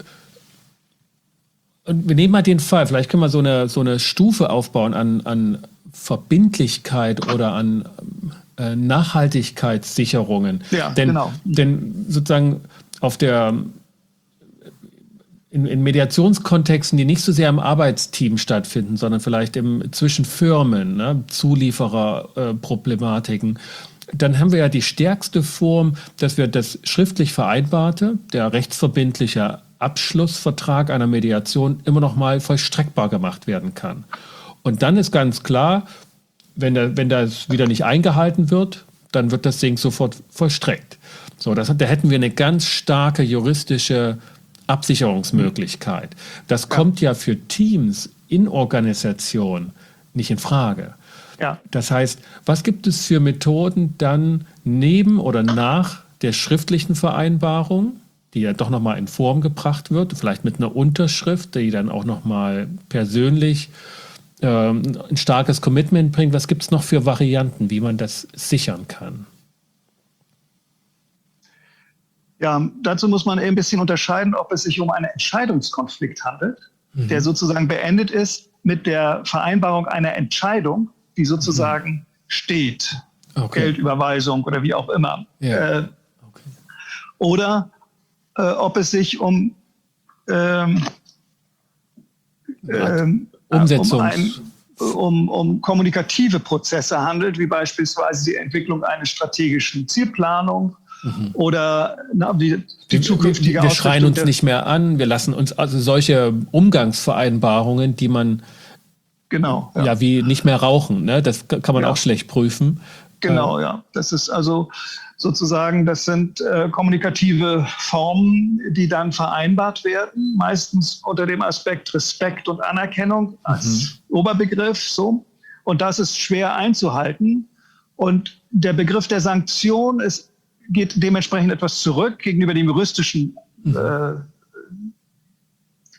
wir nehmen mal den Fall, vielleicht können wir so eine Stufe aufbauen an Verbindlichkeit oder an Nachhaltigkeitssicherungen. Ja, genau. Denn sozusagen in Mediationskontexten, die nicht so sehr im Arbeitsteam stattfinden, sondern vielleicht zwischen Firmen, ne, Zuliefererproblematiken, dann haben wir ja die stärkste Form, dass wir das schriftlich Vereinbarte, der rechtsverbindliche Abschlussvertrag einer Mediation immer noch mal vollstreckbar gemacht werden kann. Und dann ist ganz klar, wenn das wieder nicht eingehalten wird, dann wird das Ding sofort vollstreckt. So, da hätten wir eine ganz starke juristische Absicherungsmöglichkeit. Das kommt ja für Teams in Organisation nicht in Frage. Ja. Das heißt, was gibt es für Methoden dann neben oder nach der schriftlichen Vereinbarung, die ja doch nochmal in Form gebracht wird, vielleicht mit einer Unterschrift, die dann auch nochmal persönlich ein starkes Commitment bringt. Was gibt es noch für Varianten, wie man das sichern kann? Ja, dazu muss man ein bisschen unterscheiden, ob es sich um einen Entscheidungskonflikt handelt, der sozusagen beendet ist mit der Vereinbarung einer Entscheidung, die sozusagen steht. Okay. Geldüberweisung oder wie auch immer. Ja. Oder ob es sich um kommunikative Prozesse handelt, wie beispielsweise die Entwicklung einer strategischen Zielplanung oder die zukünftige Ausrichtung. Wir schreien uns nicht mehr an, wir lassen uns also solche Umgangsvereinbarungen, die man wie nicht mehr rauchen, ne? Das kann man auch schlecht prüfen. Genau, ja. Das ist also sozusagen, das sind kommunikative Formen, die dann vereinbart werden, meistens unter dem Aspekt Respekt und Anerkennung als Oberbegriff. So. Und das ist schwer einzuhalten. Und der Begriff der Sanktion geht dementsprechend etwas zurück gegenüber dem juristischen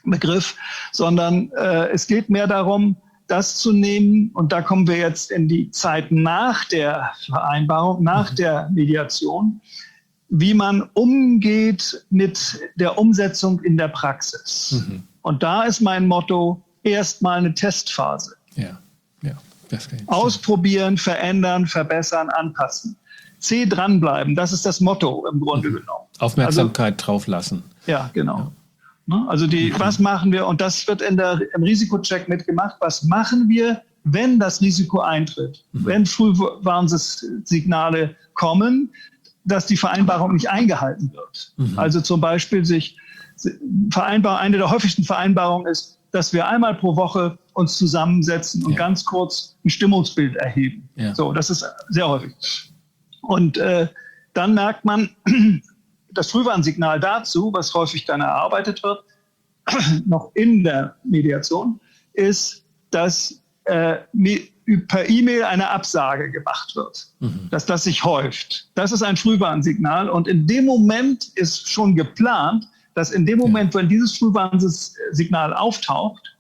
Begriff, sondern es geht mehr darum, das zu nehmen, und da kommen wir jetzt in die Zeit nach der Vereinbarung, nach der Mediation, wie man umgeht mit der Umsetzung in der Praxis. Und da ist mein Motto, erstmal eine Testphase. Ja, das geht. Ausprobieren, verändern, verbessern, anpassen. Dranbleiben, das ist das Motto im Grunde genommen. Aufmerksamkeit drauf lassen. Ja, genau. Ja. Also was machen wir, und das wird im Risikocheck mitgemacht, was machen wir, wenn das Risiko eintritt, wenn Frühwarnsignale kommen, dass die Vereinbarung nicht eingehalten wird. Also zum Beispiel eine der häufigsten Vereinbarungen ist, dass wir einmal pro Woche uns zusammensetzen und ganz kurz ein Stimmungsbild erheben. Ja. So, das ist sehr häufig. Und dann merkt man, das Frühwarnsignal dazu, was häufig dann erarbeitet wird, noch in der Mediation, ist, dass per E-Mail eine Absage gemacht wird, dass das sich häuft. Das ist ein Frühwarnsignal, und in dem Moment ist schon geplant, dass in dem Moment, wenn dieses Frühwarnsignal auftaucht,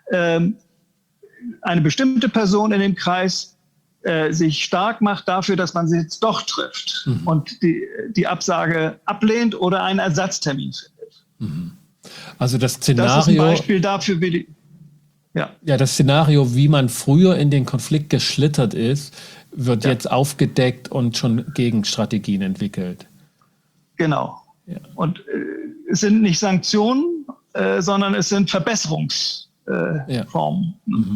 eine bestimmte Person in dem Kreis sich stark macht dafür, dass man sie jetzt doch trifft und die Absage ablehnt oder einen Ersatztermin findet. Also das Szenario... Das ist ein Beispiel dafür, wie das Szenario, wie man früher in den Konflikt geschlittert ist, wird jetzt aufgedeckt und schon Gegenstrategien entwickelt. Genau. Ja. Und es sind nicht Sanktionen, sondern es sind Verbesserungsformen.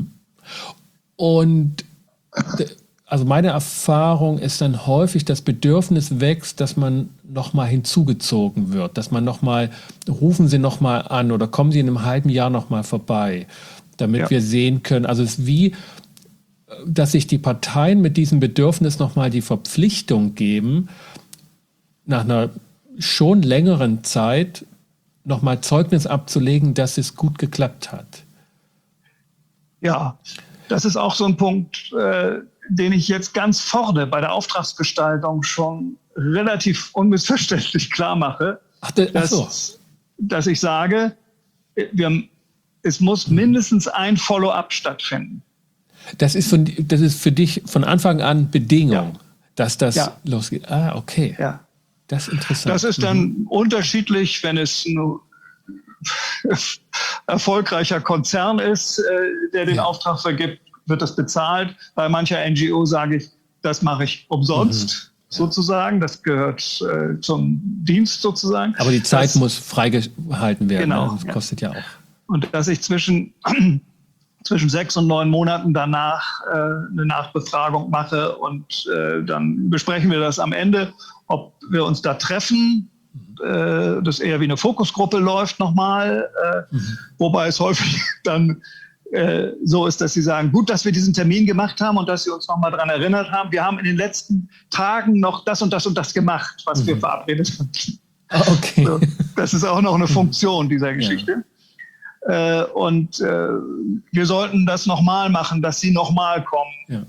Und also meine Erfahrung ist dann häufig, das Bedürfnis wächst, dass man nochmal hinzugezogen wird, dass man nochmal, rufen Sie nochmal an oder kommen Sie in einem halben Jahr nochmal vorbei, damit wir sehen können, also es ist wie, dass sich die Parteien mit diesem Bedürfnis nochmal die Verpflichtung geben, nach einer schon längeren Zeit nochmal Zeugnis abzulegen, dass es gut geklappt hat. Ja, das ist auch so ein Punkt, den ich jetzt ganz vorne bei der Auftragsgestaltung schon relativ unmissverständlich klar mache, dass ich sage, es muss mindestens ein Follow-up stattfinden. Das ist für dich von Anfang an Bedingung, dass das losgeht. Ah, okay. Ja. Das ist interessant. Das ist dann unterschiedlich, wenn es ein erfolgreicher Konzern ist, der den Auftrag vergibt, wird das bezahlt. Bei mancher NGO sage ich, das mache ich umsonst, sozusagen. Das gehört zum Dienst sozusagen. Aber die Zeit muss freigehalten werden. Genau. Das kostet ja auch. Und dass ich zwischen 6 und 9 Monaten danach eine Nachbefragung mache und dann besprechen wir das am Ende, ob wir uns da treffen, das eher wie eine Fokusgruppe läuft nochmal, wobei es häufig dann so ist, dass sie sagen, gut, dass wir diesen Termin gemacht haben und dass sie uns nochmal daran erinnert haben. Wir haben in den letzten Tagen noch das und das und das gemacht, was wir verabredet haben. Okay. So, das ist auch noch eine Funktion dieser Geschichte. Und wir sollten das nochmal machen, dass sie nochmal kommen.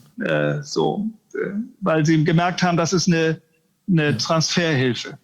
Weil sie gemerkt haben, das ist eine Transferhilfe.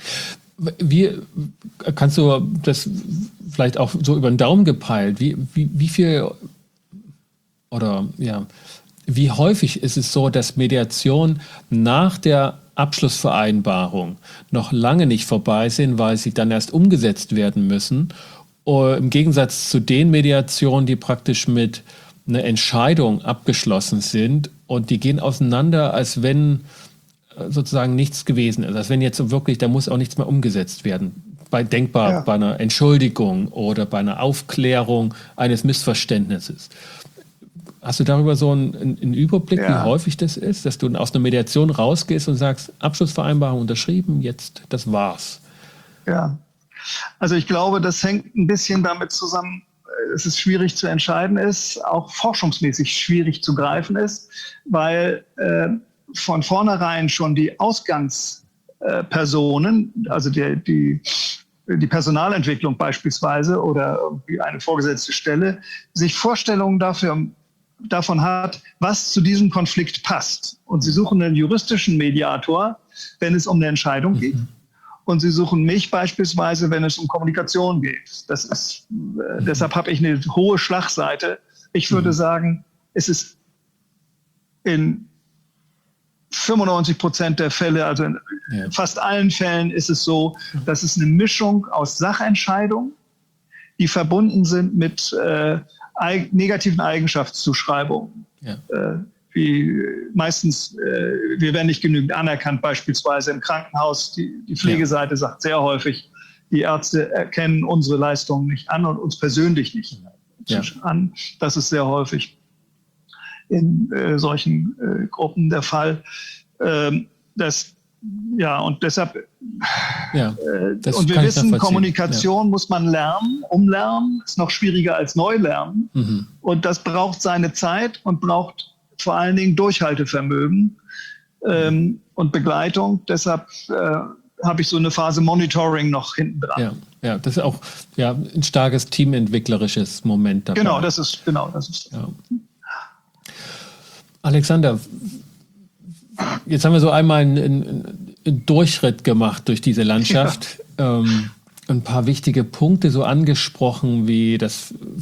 Kannst du das vielleicht auch so über den Daumen gepeilt, wie viel oder wie häufig ist es so, dass Mediation nach der Abschlussvereinbarung noch lange nicht vorbei sind, weil sie dann erst umgesetzt werden müssen? Im Gegensatz zu den Mediationen, die praktisch mit einer Entscheidung abgeschlossen sind und die gehen auseinander, als wenn sozusagen nichts gewesen ist. Als wenn jetzt wirklich, da muss auch nichts mehr umgesetzt werden. Bei einer Entschuldigung oder bei einer Aufklärung eines Missverständnisses. Hast du darüber so einen Überblick, wie häufig das ist, dass du aus einer Mediation rausgehst und sagst, Abschlussvereinbarung unterschrieben, jetzt, das war's? Ja. Also ich glaube, das hängt ein bisschen damit zusammen, dass es schwierig zu entscheiden ist, auch forschungsmäßig schwierig zu greifen ist, weil von vornherein schon die Ausgangspersonen, also die Personalentwicklung beispielsweise oder irgendwie eine vorgesetzte Stelle, sich Vorstellungen davon hat, was zu diesem Konflikt passt. Und sie suchen einen juristischen Mediator, wenn es um eine Entscheidung geht. und sie suchen mich beispielsweise, wenn es um Kommunikation geht. Deshalb habe ich eine hohe Schlagseite. Ich würde sagen, es ist in 95% der Fälle, also in fast allen Fällen ist es so, dass es eine Mischung aus Sachentscheidungen, die verbunden sind mit negativen Eigenschaftszuschreibungen. Ja. Wie meistens, wir werden nicht genügend anerkannt, beispielsweise im Krankenhaus. Die Pflegeseite sagt sehr häufig, die Ärzte erkennen unsere Leistungen nicht an und uns persönlich nicht an. Das ist sehr häufig in solchen Gruppen der Fall. Und deshalb, und wir wissen, Kommunikation muss man lernen, umlernen, ist noch schwieriger als Neulernen. Und das braucht seine Zeit und braucht vor allen Dingen Durchhaltevermögen und Begleitung. Deshalb habe ich so eine Phase Monitoring noch hinten dran. Ja, das ist auch ein starkes teamentwicklerisches Moment dabei. Genau, das ist. Ja. Alexander, jetzt haben wir so einmal einen Durchritt gemacht durch diese Landschaft. Ja. Ein paar wichtige Punkte so angesprochen, wie der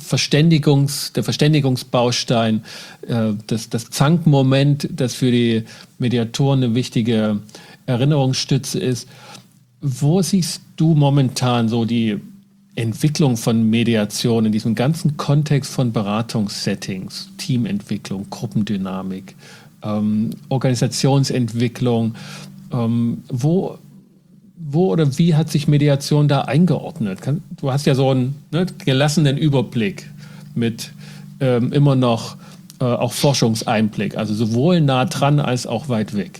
Verständigungsbaustein, das Zankmoment, das für die Mediatoren eine wichtige Erinnerungsstütze ist. Wo siehst du momentan so die Entwicklung von Mediation in diesem ganzen Kontext von Beratungssettings, Teamentwicklung, Gruppendynamik, Organisationsentwicklung? Wo oder wie hat sich Mediation da eingeordnet? Du hast ja so einen gelassenen Überblick mit immer noch auch Forschungseinblick, also sowohl nah dran als auch weit weg.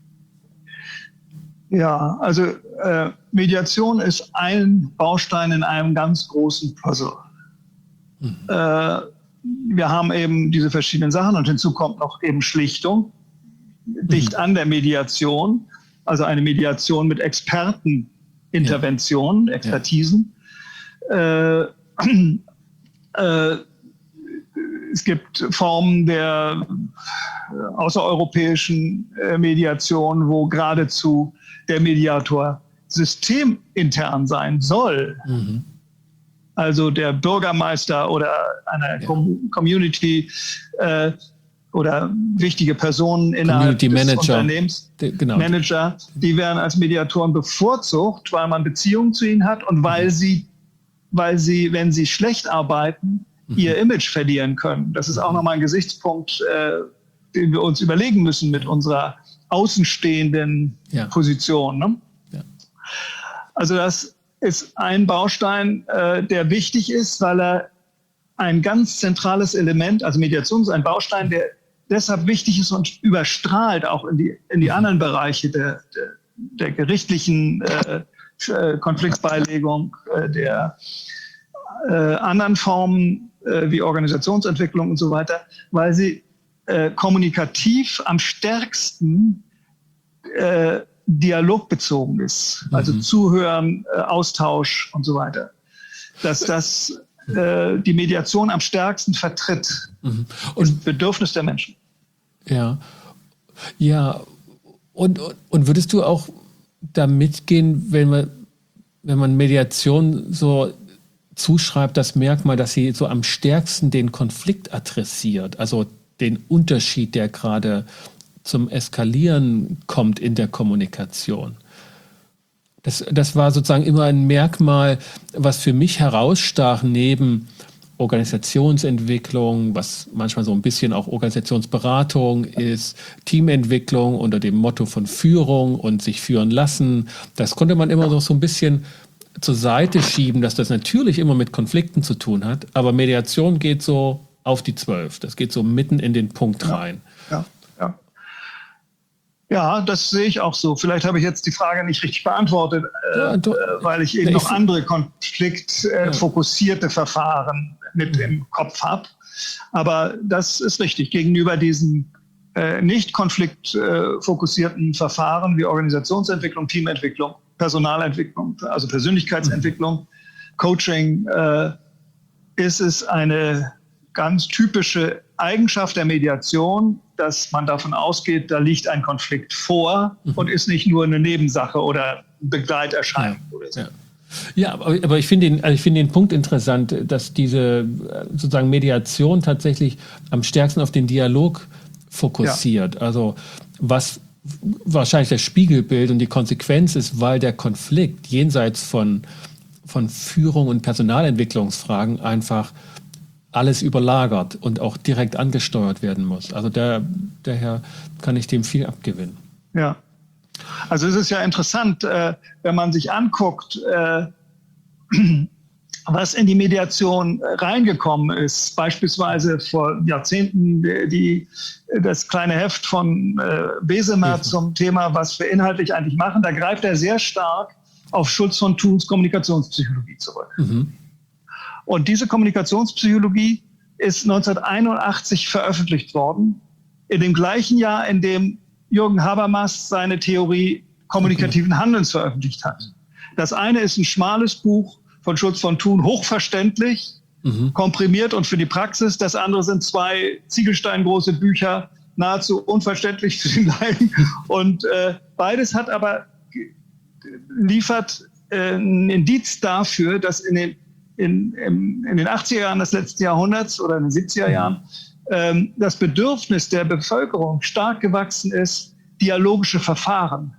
Ja, also Mediation ist ein Baustein in einem ganz großen Puzzle. Wir haben eben diese verschiedenen Sachen und hinzu kommt noch eben Schlichtung, dicht an der Mediation, also eine Mediation mit Experteninterventionen, Expertisen. Es gibt Formen der außereuropäischen Mediation, wo geradezu der Mediator systemintern sein soll. Also der Bürgermeister oder einer Community oder wichtige Personen innerhalb des Unternehmens, Manager, die werden als Mediatoren bevorzugt, weil man Beziehungen zu ihnen hat und weil sie, wenn sie schlecht arbeiten, ihr Image verlieren können. Das ist auch nochmal ein Gesichtspunkt, den wir uns überlegen müssen mit unserer außenstehenden Position. Ne? Ja. Also das ist ein Baustein, der wichtig ist, weil er ein ganz zentrales Element, also Mediation ist ein Baustein, der deshalb wichtig ist und überstrahlt auch in die anderen Bereiche der gerichtlichen Konfliktbeilegung, der anderen Formen wie Organisationsentwicklung und so weiter, weil sie kommunikativ am stärksten dialogbezogen ist. Also Zuhören, Austausch und so weiter. Dass das die Mediation am stärksten vertritt. Und das Bedürfnis der Menschen. Ja. Und würdest du auch da mitgehen, wenn man Mediation so zuschreibt, das Merkmal, dass sie so am stärksten den Konflikt adressiert, also den Unterschied, der gerade zum Eskalieren kommt in der Kommunikation. Das war sozusagen immer ein Merkmal, was für mich herausstach neben Organisationsentwicklung, was manchmal so ein bisschen auch Organisationsberatung ist, Teamentwicklung unter dem Motto von Führung und sich führen lassen. Das konnte man immer noch so ein bisschen zur Seite schieben, dass das natürlich immer mit Konflikten zu tun hat, aber Mediation geht so auf die 12. Das geht so mitten in den Punkt rein. Ja, das sehe ich auch so. Vielleicht habe ich jetzt die Frage nicht richtig beantwortet, weil ich eben noch andere konfliktfokussierte Verfahren mit im Kopf habe. Aber das ist richtig. Gegenüber diesen nicht konfliktfokussierten Verfahren wie Organisationsentwicklung, Teamentwicklung, Personalentwicklung, also Persönlichkeitsentwicklung, Coaching, ist es eine ganz typische Eigenschaft der Mediation, dass man davon ausgeht, da liegt ein Konflikt vor und ist nicht nur eine Nebensache oder Begleiterscheinung oder so. Ja, aber ich finde den Punkt interessant, dass diese sozusagen Mediation tatsächlich am stärksten auf den Dialog fokussiert. Ja. Also was wahrscheinlich das Spiegelbild und die Konsequenz ist, weil der Konflikt jenseits von Führung und Personalentwicklungsfragen einfach alles überlagert und auch direkt angesteuert werden muss. Also daher kann ich dem viel abgewinnen. Ja, also es ist ja interessant, wenn man sich anguckt, was in die Mediation reingekommen ist. Beispielsweise vor Jahrzehnten das kleine Heft von Besemer zum Thema, was wir inhaltlich eigentlich machen. Da greift er sehr stark auf Schulz von Thuns Kommunikationspsychologie zurück. Mhm. Und diese Kommunikationspsychologie ist 1981 veröffentlicht worden, in dem gleichen Jahr, in dem Jürgen Habermas seine Theorie kommunikativen Handelns veröffentlicht hat. Das eine ist ein schmales Buch von Schulz von Thun, hochverständlich, komprimiert und für die Praxis. Das andere sind 2 ziegelsteingroße Bücher, nahezu unverständlich für den Laien. Und beides hat aber liefert ein Indiz dafür, dass in den 80er Jahren des letzten Jahrhunderts oder in den 70er Jahren das Bedürfnis der Bevölkerung stark gewachsen ist, dialogische Verfahren,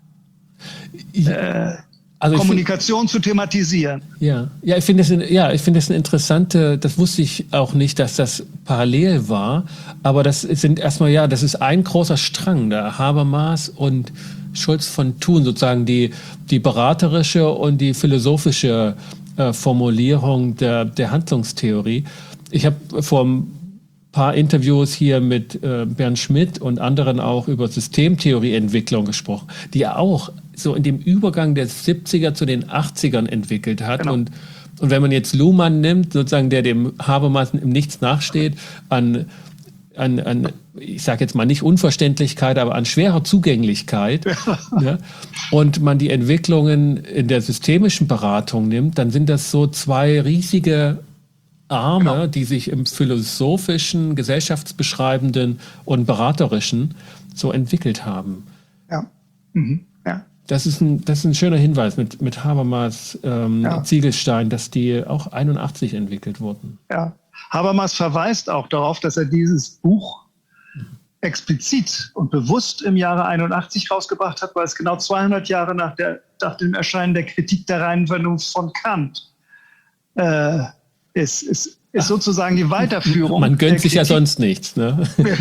Kommunikation zu thematisieren. Ja, ich finde das eine interessante, das wusste ich auch nicht, dass das parallel war, aber das ist ein großer Strang, der Habermas und Schulz von Thun, sozusagen die beraterische und die philosophische Formulierung der Handlungstheorie. Ich habe vor ein paar Interviews hier mit Bernd Schmidt und anderen auch über Systemtheorieentwicklung gesprochen, die er auch so in dem Übergang der 70er zu den 80ern entwickelt hat. Genau. Und wenn man jetzt Luhmann nimmt, sozusagen, der dem Habermas im Nichts nachsteht, an ich sage jetzt mal nicht Unverständlichkeit, aber an schwerer Zugänglichkeit, ja, und man die Entwicklungen in der systemischen Beratung nimmt, dann sind das so 2 riesige Arme, die sich im philosophischen, gesellschaftsbeschreibenden und beraterischen so entwickelt haben. Ja. Mhm. Ja. Das ist ein schöner Hinweis mit Habermas, Ziegelstein, dass die auch 81 entwickelt wurden. Ja. Habermas verweist auch darauf, dass er dieses Buch explizit und bewusst im Jahre 81 rausgebracht hat, weil es genau 200 Jahre nach dem Erscheinen der Kritik der reinen Vernunft von Kant ist sozusagen die Weiterführung. Man gönnt sich ja sonst nichts. Ne?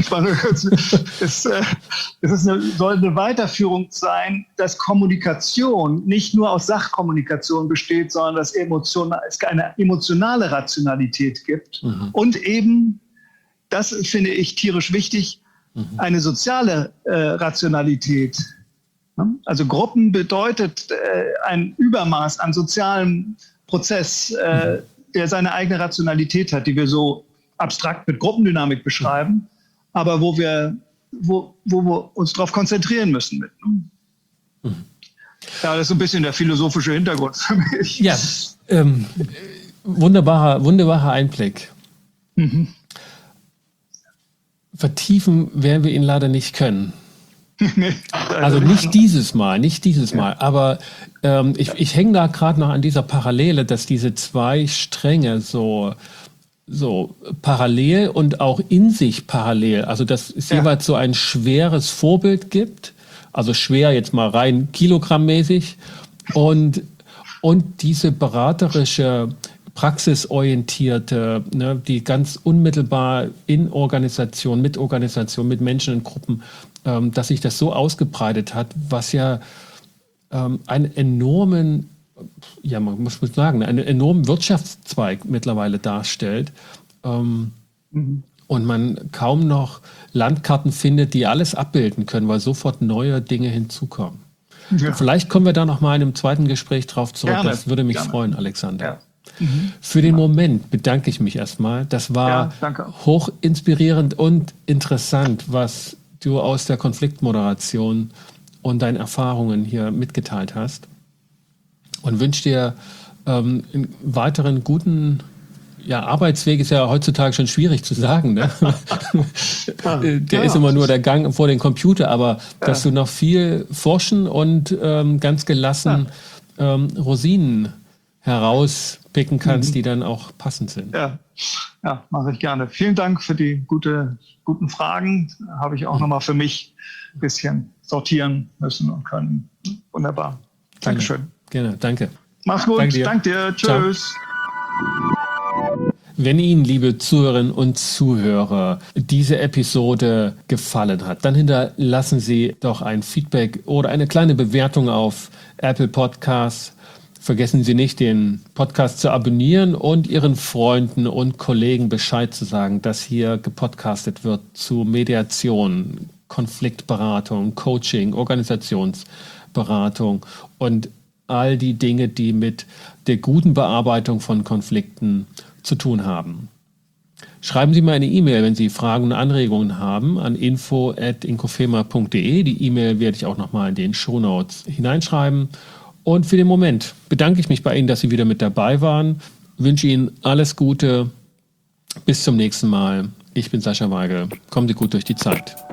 Soll eine Weiterführung sein, dass Kommunikation nicht nur aus Sachkommunikation besteht, sondern dass es eine emotionale Rationalität gibt. Und eben, das finde ich tierisch wichtig, eine soziale Rationalität. Also Gruppen bedeutet ein Übermaß an sozialem Prozess, der seine eigene Rationalität hat, die wir so abstrakt mit Gruppendynamik beschreiben, aber wo wir uns darauf konzentrieren müssen. Ja, das ist so ein bisschen der philosophische Hintergrund für mich. Ja, wunderbarer Einblick. Vertiefen werden wir ihn leider nicht können. Also nicht dieses Mal, aber ich hänge da gerade noch an dieser Parallele, dass diese 2 Stränge so parallel und auch in sich parallel, also dass es jeweils so ein schweres Vorbild gibt, also schwer jetzt mal rein kilogrammmäßig und diese beraterische, praxisorientierte, ne, die ganz unmittelbar in Organisation, mit Menschen in Gruppen, dass sich das so ausgebreitet hat, was ja einen enormen, man muss sagen, einen enormen Wirtschaftszweig mittlerweile darstellt. Und man kaum noch Landkarten findet, die alles abbilden können, weil sofort neue Dinge hinzukommen. Ja. Vielleicht kommen wir da noch mal in einem zweiten Gespräch drauf zurück. Gerne. Das würde mich freuen, Alexander. Ja. Für den Moment bedanke ich mich erstmal. Das war hoch inspirierend und interessant, was du aus der Konfliktmoderation und deinen Erfahrungen hier mitgeteilt hast. Und wünsche dir einen weiteren guten Arbeitsweg, ist ja heutzutage schon schwierig zu sagen. Ne? Der ist immer nur der Gang vor den Computer, aber dass du noch viel forschen und ganz gelassen Rosinen herauspicken kannst, die dann auch passend sind. Ja, mache ich gerne. Vielen Dank für die guten Fragen. Habe ich auch nochmal für mich ein bisschen sortieren müssen und können. Wunderbar. Dankeschön. Gerne, danke. Mach's gut. Danke dir. Tschüss. Ciao. Wenn Ihnen, liebe Zuhörerinnen und Zuhörer, diese Episode gefallen hat, dann hinterlassen Sie doch ein Feedback oder eine kleine Bewertung auf Apple Podcasts. Vergessen Sie nicht, den Podcast zu abonnieren und Ihren Freunden und Kollegen Bescheid zu sagen, dass hier gepodcastet wird zu Mediation, Konfliktberatung, Coaching, Organisationsberatung und all die Dinge, die mit der guten Bearbeitung von Konflikten zu tun haben. Schreiben Sie mir eine E-Mail, wenn Sie Fragen und Anregungen haben, an info@inkofema.de. Die E-Mail werde ich auch nochmal in den Shownotes hineinschreiben. Und für den Moment bedanke ich mich bei Ihnen, dass Sie wieder mit dabei waren. Wünsche Ihnen alles Gute. Bis zum nächsten Mal. Ich bin Sascha Weigel. Kommen Sie gut durch die Zeit.